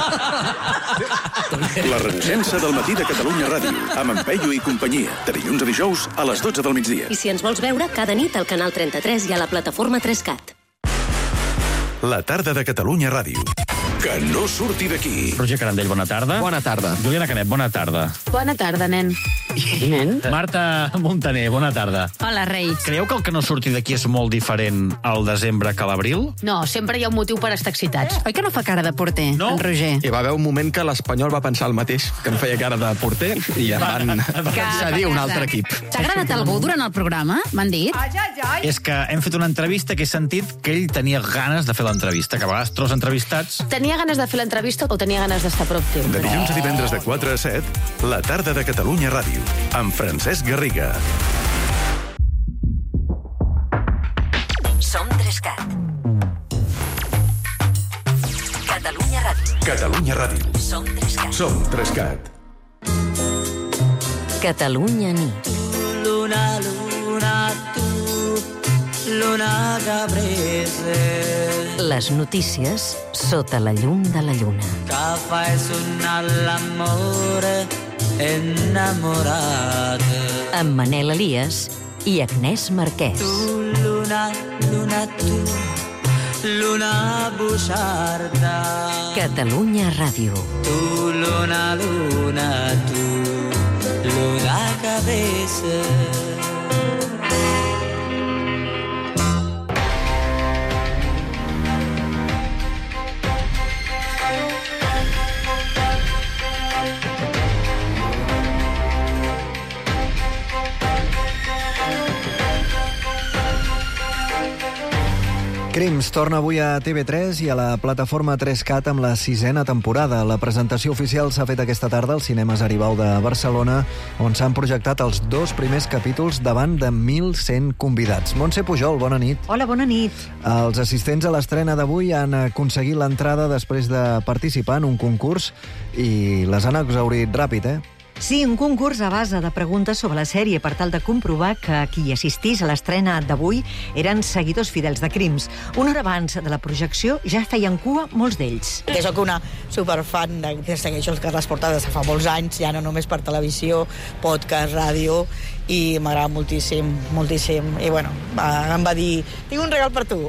La Renaixença del matí de Catalunya Ràdio, amb en Peyu i companyia, de dilluns a dijous a les dotze del migdia. I si ens vols veure, cada nit al canal trenta-tres i a la plataforma tres cat. La tarda de Catalunya Ràdio. Que no surti d'aquí. Roger Carandell, bona tarda. Bona tarda. Juliana Canet, bona tarda. Bona tarda, nen. Nen? Marta Montaner, bona tarda. Hola, rei. Creieu que el que no surti d'aquí és molt diferent al desembre que a l'abril? No, sempre hi ha un motiu per estar excitats. Oi que no fa cara de porter, no? En Roger? Hi va haver un moment que l'Espanyol va pensar el mateix, que em feia cara de porter, i em van cedir un altre equip. T'ha agradat algú durant el programa? M'han dit? Ai, ai, ai. És que hem fet una entrevista que he sentit que ell tenia ganes de fer l'entrevista, que a vegades tros entrevistats... Tenia ganes de fer l'entrevista o tenia ganes d'estar a prop teu? De dilluns a divendres de quatre a set, la tarda de Catalunya Ràdio, amb Francesc Garriga. Som tres cat. Catalunya Ràdio. Catalunya Ràdio. Som tres cat. Som tres cat. Catalunya nit. Luna, luna, tu, luna caprese. Les notícies sota la llum de la lluna. Que fai sonar l'amore ennamorat. Amb Manel Elias i Agnès Marquès. Tu, luna, luna, tu, luna buixarda. Catalunya Ràdio. Tu, luna, luna, tu, luna cabeza. Crims torna avui a T V tres i a la plataforma tres cat amb la sisena temporada. La presentació oficial s'ha fet aquesta tarda als cinemes Aribau de Barcelona, on s'han projectat els dos primers capítols davant de mil cent convidats. Montse Pujol, bona nit. Hola, bona nit. Els assistents a l'estrena d'avui han aconseguit l'entrada després de participar en un concurs i les han exhaurit ràpid, eh? Sí, un concurs a base de preguntes sobre la sèrie per tal de comprovar que qui assistís a l'estrena d'avui eren seguidors fidels de Crims. Una hora abans de la projecció ja feien cua molts d'ells. Que soc una superfan de que segueixo els Carles Porta des de fa molts anys, ja no només per televisió, podcast, ràdio, i m'agrada moltíssim, moltíssim. I bueno, va, em va dir, tinc un regal per tu.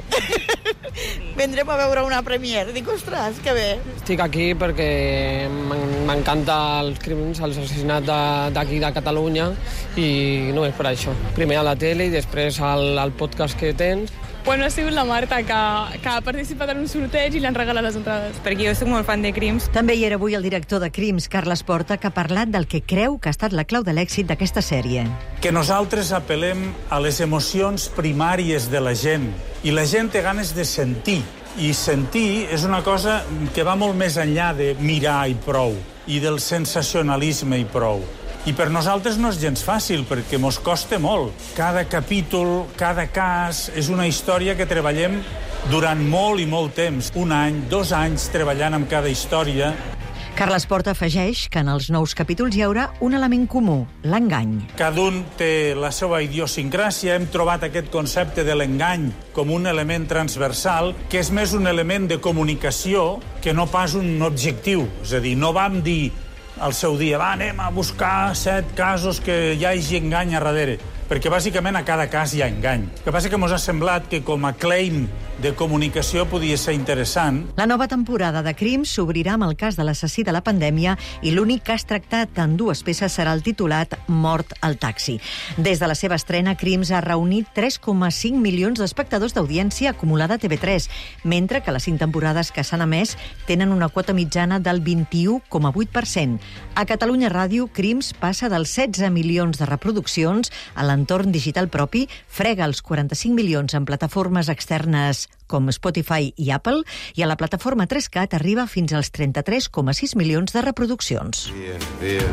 Vendrem a veure una premiere. Dic, ostres, que bé. Estic aquí perquè m'encanta els crims, els assassinats d'aquí de, de Catalunya, i no és per això. Primer a la tele i després al, al podcast que tens. Bueno, ha sigut la Marta, que, que ha participat en un sorteig i li han regalat les entrades. Perquè jo soc molt fan de Crims. També hi era avui el director de Crims, Carles Porta, que ha parlat del que creu que ha estat la clau de l'èxit d'aquesta sèrie. Que nosaltres apel·lem a les emocions primàries de la gent. I la gent té ganes de sentir. I sentir és una cosa que va molt més enllà de mirar i prou, i del sensacionalisme i prou. I per nosaltres no és gens fàcil, perquè mos costa molt. Cada capítol, cada cas, és una història que treballem durant molt i molt temps. Un any, dos anys treballant amb cada història. Carles Porta afegeix que en els nous capítols hi haurà un element comú, l'engany. Cada un té la seva idiosincràsia. Hem trobat aquest concepte de l'engany com un element transversal, que és més un element de comunicació que no pas un objectiu. És a dir, no vam dir al seu dia, va, anem a buscar set casos que hi hagi engany a darrere, perquè bàsicament a cada cas hi ha engany. El que passa que ens ha semblat que com a claim de comunicació podia ser interessant. La nova temporada de Crims s'obrirà amb el cas de l'assassí de la pandèmia i l'únic cas tractat en dues peces serà el titulat Mort al taxi. Des de la seva estrena, Crims ha reunit tres coma cinc milions d'espectadors d'audiència acumulada a T V tres, mentre que les cinc temporades que s'han emès tenen una quota mitjana del vint-i-u coma vuit per cent. A Catalunya Ràdio, Crims passa dels setze milions de reproduccions a l'entorn digital propi, frega els quaranta-cinc milions en plataformes externes com Spotify i Apple, i a la plataforma tres cat arriba fins als trenta-tres coma sis milions de reproduccions. Vieni, via,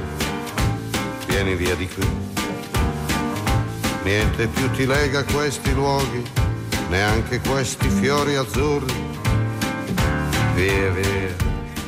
vieni via di qui. Niente più ti lega questi luoghi, neanche questi fiori azzurri. Via, via,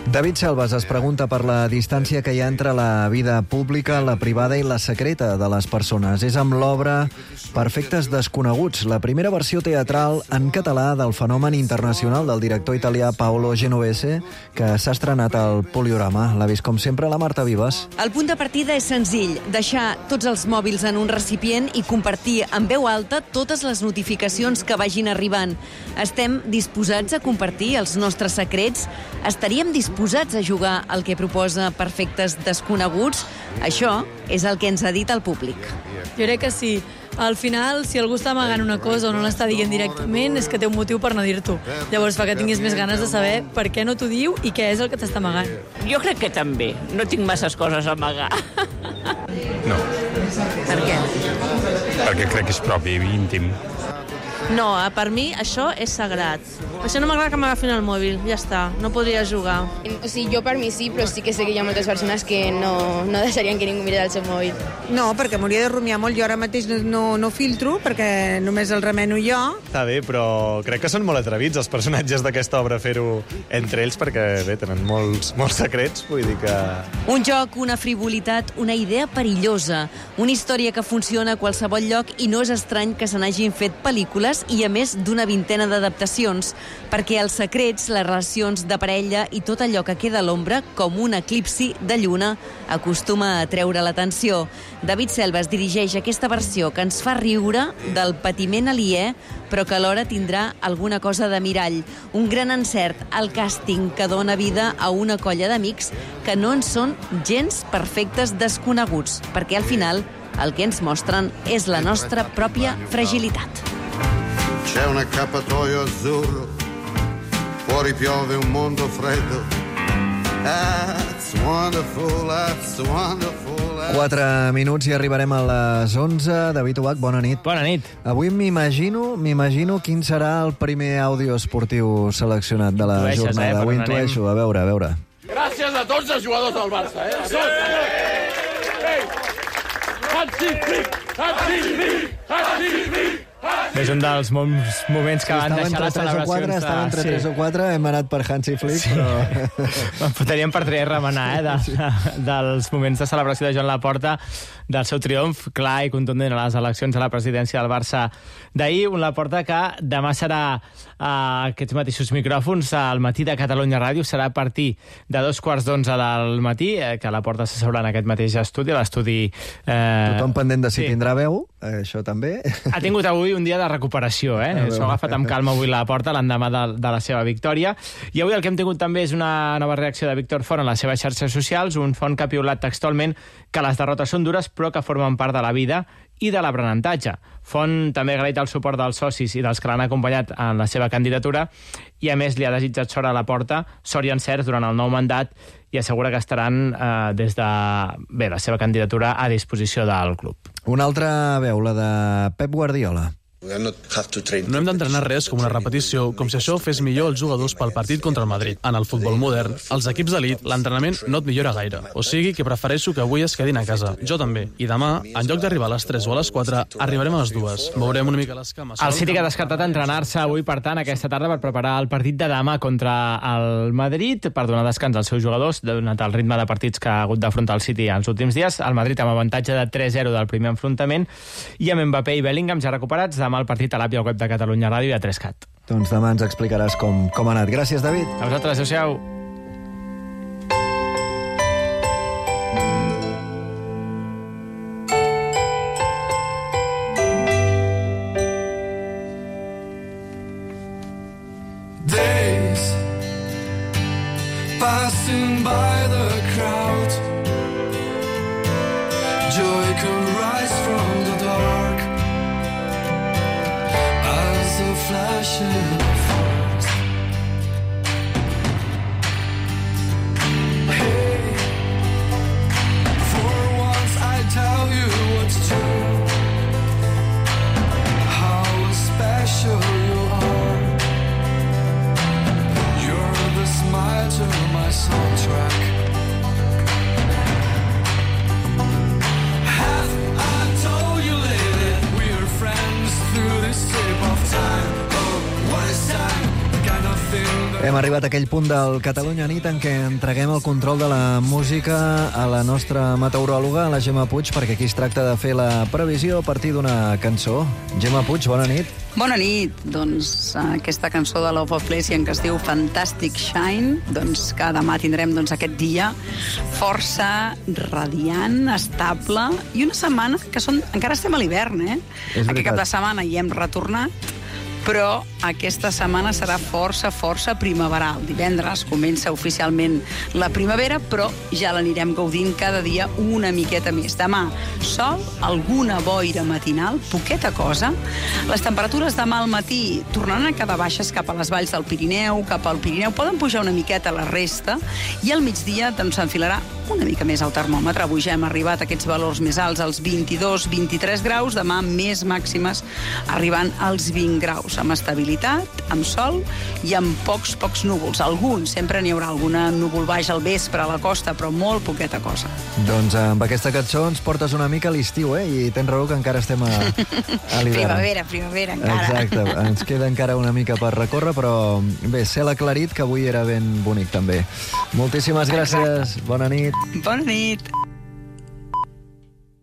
David Selves es pregunta per la distància que hi ha entre la vida pública, la privada i la secreta de les persones. És amb l'obra Perfectes desconeguts, la primera versió teatral en català del fenomen internacional del director italià Paolo Genovese, que s'ha estrenat al Poliorama. L'ha vist, com sempre, la Marta Vives. El punt de partida és senzill, deixar tots els mòbils en un recipient i compartir en veu alta totes les notificacions que vagin arribant. Estem disposats a compartir els nostres secrets? Estaríem disposats a jugar al que proposa Perfectes desconeguts? Això és el que ens ha dit el públic. Jo crec que sí. Al final, si algú està amagant una cosa o no l'està dient directament, és que té un motiu per no dir-t'ho. Llavors fa que tinguis més ganes de saber per què no t'ho diu i què és el que t'està amagant. Jo crec que també. No tinc masses coses a amagar. No. Per què? Perquè crec que és propi i íntim. No, per mi això és sagrat. Això no m'agrada que m'agafin el mòbil, ja està, no podria jugar. O sigui, jo per mi sí, però sí que sé que hi ha moltes persones que no, no deixarien que ningú mirés el seu mòbil. No, perquè m'hauria de rumiar molt. Jo ara mateix no, no, no filtro, perquè només el remeno jo. Està bé, però crec que són molt atrevits els personatges d'aquesta obra fer-ho entre ells, perquè bé, tenen molts, molts secrets, vull dir que... Un joc, una frivolitat, una idea perillosa, una història que funciona a qualsevol lloc i no és estrany que se n'hagin fet pel·lícules i a més d'una vintena d'adaptacions, perquè els secrets, les relacions de parella i tot allò que queda a l'ombra, com un eclipsi de lluna, acostuma a treure l'atenció. David Selves dirigeix aquesta versió que ens fa riure del patiment aliè, però que alhora tindrà alguna cosa de mirall. Un gran encert, el càsting que dona vida a una colla d'amics que no en són gens perfectes desconeguts, perquè al final el que ens mostren és la nostra pròpia fragilitat. C'è un accappatoio azzurro, fuori piove un mondo freddo. That's wonderful, that's wonderful. Quatre minuts i arribarem a les onze. David Ubach, bona nit. Bona nit. Avui m'imagino m'imagino quin serà el primer àudio esportiu seleccionat de la Intueixes, jornada. eh, Avui intueixo, a veure, a veure. Gràcies a tots els jugadors del Barça, eh? A tots! Ei! Hansi Flick! Hansi Flick! Hansi Flick! És un dels moments que van deixar les celebracions. Estava entre tres o quatre, hem anat per Hansi Flick, sí. però... Teníem per tres remenar, eh, de, de, dels moments de celebració de Joan Laporta, del seu triomf clar i contundent a les eleccions a la presidència del Barça d'ahir. Un Laporta que demà serà a aquests mateixos micròfons al matí de Catalunya Ràdio. Serà a partir de dos quarts d'onze del matí, eh, que Laporta s'asseurà en aquest mateix estudi, l'estudi... Eh... Tothom pendent de si sí. tindrà veu, eh, això també. Ha tingut avui un dia de recuperació, eh? S'ho ha agafat amb calma avui Laporta l'endemà de, de la seva victòria. I avui el que hem tingut també és una nova reacció de Víctor Font en les seves xarxes socials, un Font que ha piulat textualment que les derrotes són dures però que formen part de la vida i de l'aprenentatge. Font també ha agraït el suport dels socis i dels que l'han acompanyat en la seva candidatura i a més li ha desitjat sort a Laporta, sort i encerts durant el nou mandat i assegura que estaran eh, des de bé, la seva candidatura a disposició del club. Una altra veu, la de Pep Guardiola. No hem d'entrenar res com una repetició, com si això fes millor els jugadors pel partit contra el Madrid. En el futbol modern, els equips d'elit, l'entrenament no et millora gaire. O sigui que prefereixo que avui es quedin a casa. Jo també. I demà, en lloc d'arribar a les tres o a les quatre, arribarem a les dues. Mourem una mica les cames. El City que ha descartat entrenar-se avui, per tant, aquesta tarda per preparar el partit de demà contra el Madrid, per donar descans als seus jugadors, donat el ritme de partits que ha hagut d'afrontar el City en els últims dies. El Madrid amb avantatge de tres zero del primer enfrontament i amb Mbappé i Bellingham ja recuperats. Demà el partit a l'àpp i al web de Catalunya Ràdio i a tres cat. Doncs demà ens explicaràs com, com ha anat. Gràcies, David. A vosaltres, adéu-siau. Days passing by the crowd, joy can rise from the dark as a flash in the forest. Hey, for once I tell you what's true, how special you are. You're the smile to my soundtrack. Have I told you lately we're friends through this tape of time? Oh, what is time? Hem arribat a aquell punt del Catalunya Nit en què entreguem el control de la música a la nostra meteoròloga, la Gemma Puig, perquè aquí es tracta de fer la previsió a partir d'una cançó. Gemma Puig, bona nit. Bona nit. Doncs aquesta cançó de Love of Lesbian que es diu Fantastic Shine, doncs que demà tindrem doncs, aquest dia força radiant, estable, i una setmana que són... encara estem a l'hivern, eh? Aquest cap de setmana hi hem retornat, però aquesta setmana serà força, força primaveral. Divendres comença oficialment la primavera, però ja l'anirem gaudint cada dia una miqueta més. Demà, sol, alguna boira matinal, poqueta cosa. Les temperatures demà al matí tornaran a quedar baixes cap a les valls del Pirineu, cap al Pirineu. Poden pujar una miqueta la resta, i al migdia doncs, s'enfilarà una mica més al termòmetre. Avui ja hem arribat a aquests valors més alts, als vint-i-dos vint-i-tres graus, demà més màximes arribant als vint graus, amb estabilitat, amb sol i amb pocs, pocs núvols. Alguns, sempre n'hi haurà alguna núvol baix al vespre a la costa, però molt poqueta cosa. Doncs amb aquesta cançó ens portes una mica a l'estiu, eh? I tens raó que encara estem a, a l'hivern. Primavera, primavera, encara. Exacte, ens queda encara una mica per recórrer, però bé, cel aclarit, que avui era ben bonic també. Moltíssimes gràcies, bona nit. Bona nit.